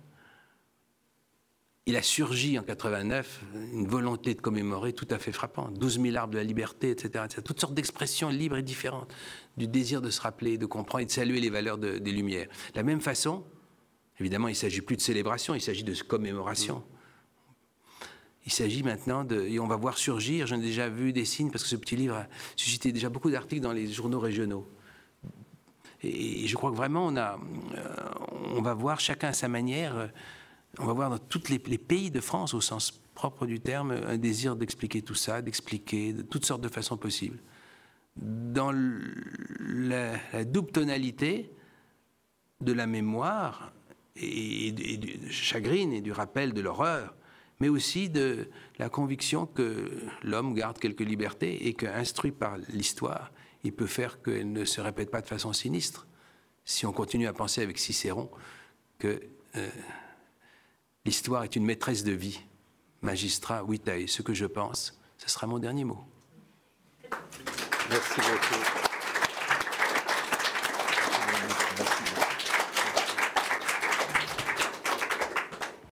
[SPEAKER 2] Il a surgi en quatre-vingt-neuf une volonté de commémorer tout à fait frappante. douze mille arbres de la liberté, et cetera, et cetera. Toutes sortes d'expressions libres et différentes, du désir de se rappeler, de comprendre et de saluer les valeurs de, des Lumières. De la même façon, évidemment, il ne s'agit plus de célébration, il s'agit de commémoration. Mmh. Il s'agit maintenant de... Et on va voir surgir, j'en ai déjà vu des signes, parce que ce petit livre a suscité déjà beaucoup d'articles dans les journaux régionaux. Et, et je crois que vraiment, on, a, euh, on va voir chacun à sa manière, euh, on va voir dans tous les, les pays de France, au sens propre du terme, un désir d'expliquer tout ça, d'expliquer de toutes sortes de façons possibles. Dans le, la, la double tonalité de la mémoire et, et, et du chagrine et du rappel de l'horreur, mais aussi de la conviction que l'homme garde quelques libertés et qu'instruit par l'histoire, il peut faire qu'elle ne se répète pas de façon sinistre. Si on continue à penser avec Cicéron que euh, l'histoire est une maîtresse de vie, magistrat vitae, ce que je pense, ce sera mon dernier mot.
[SPEAKER 1] Merci beaucoup.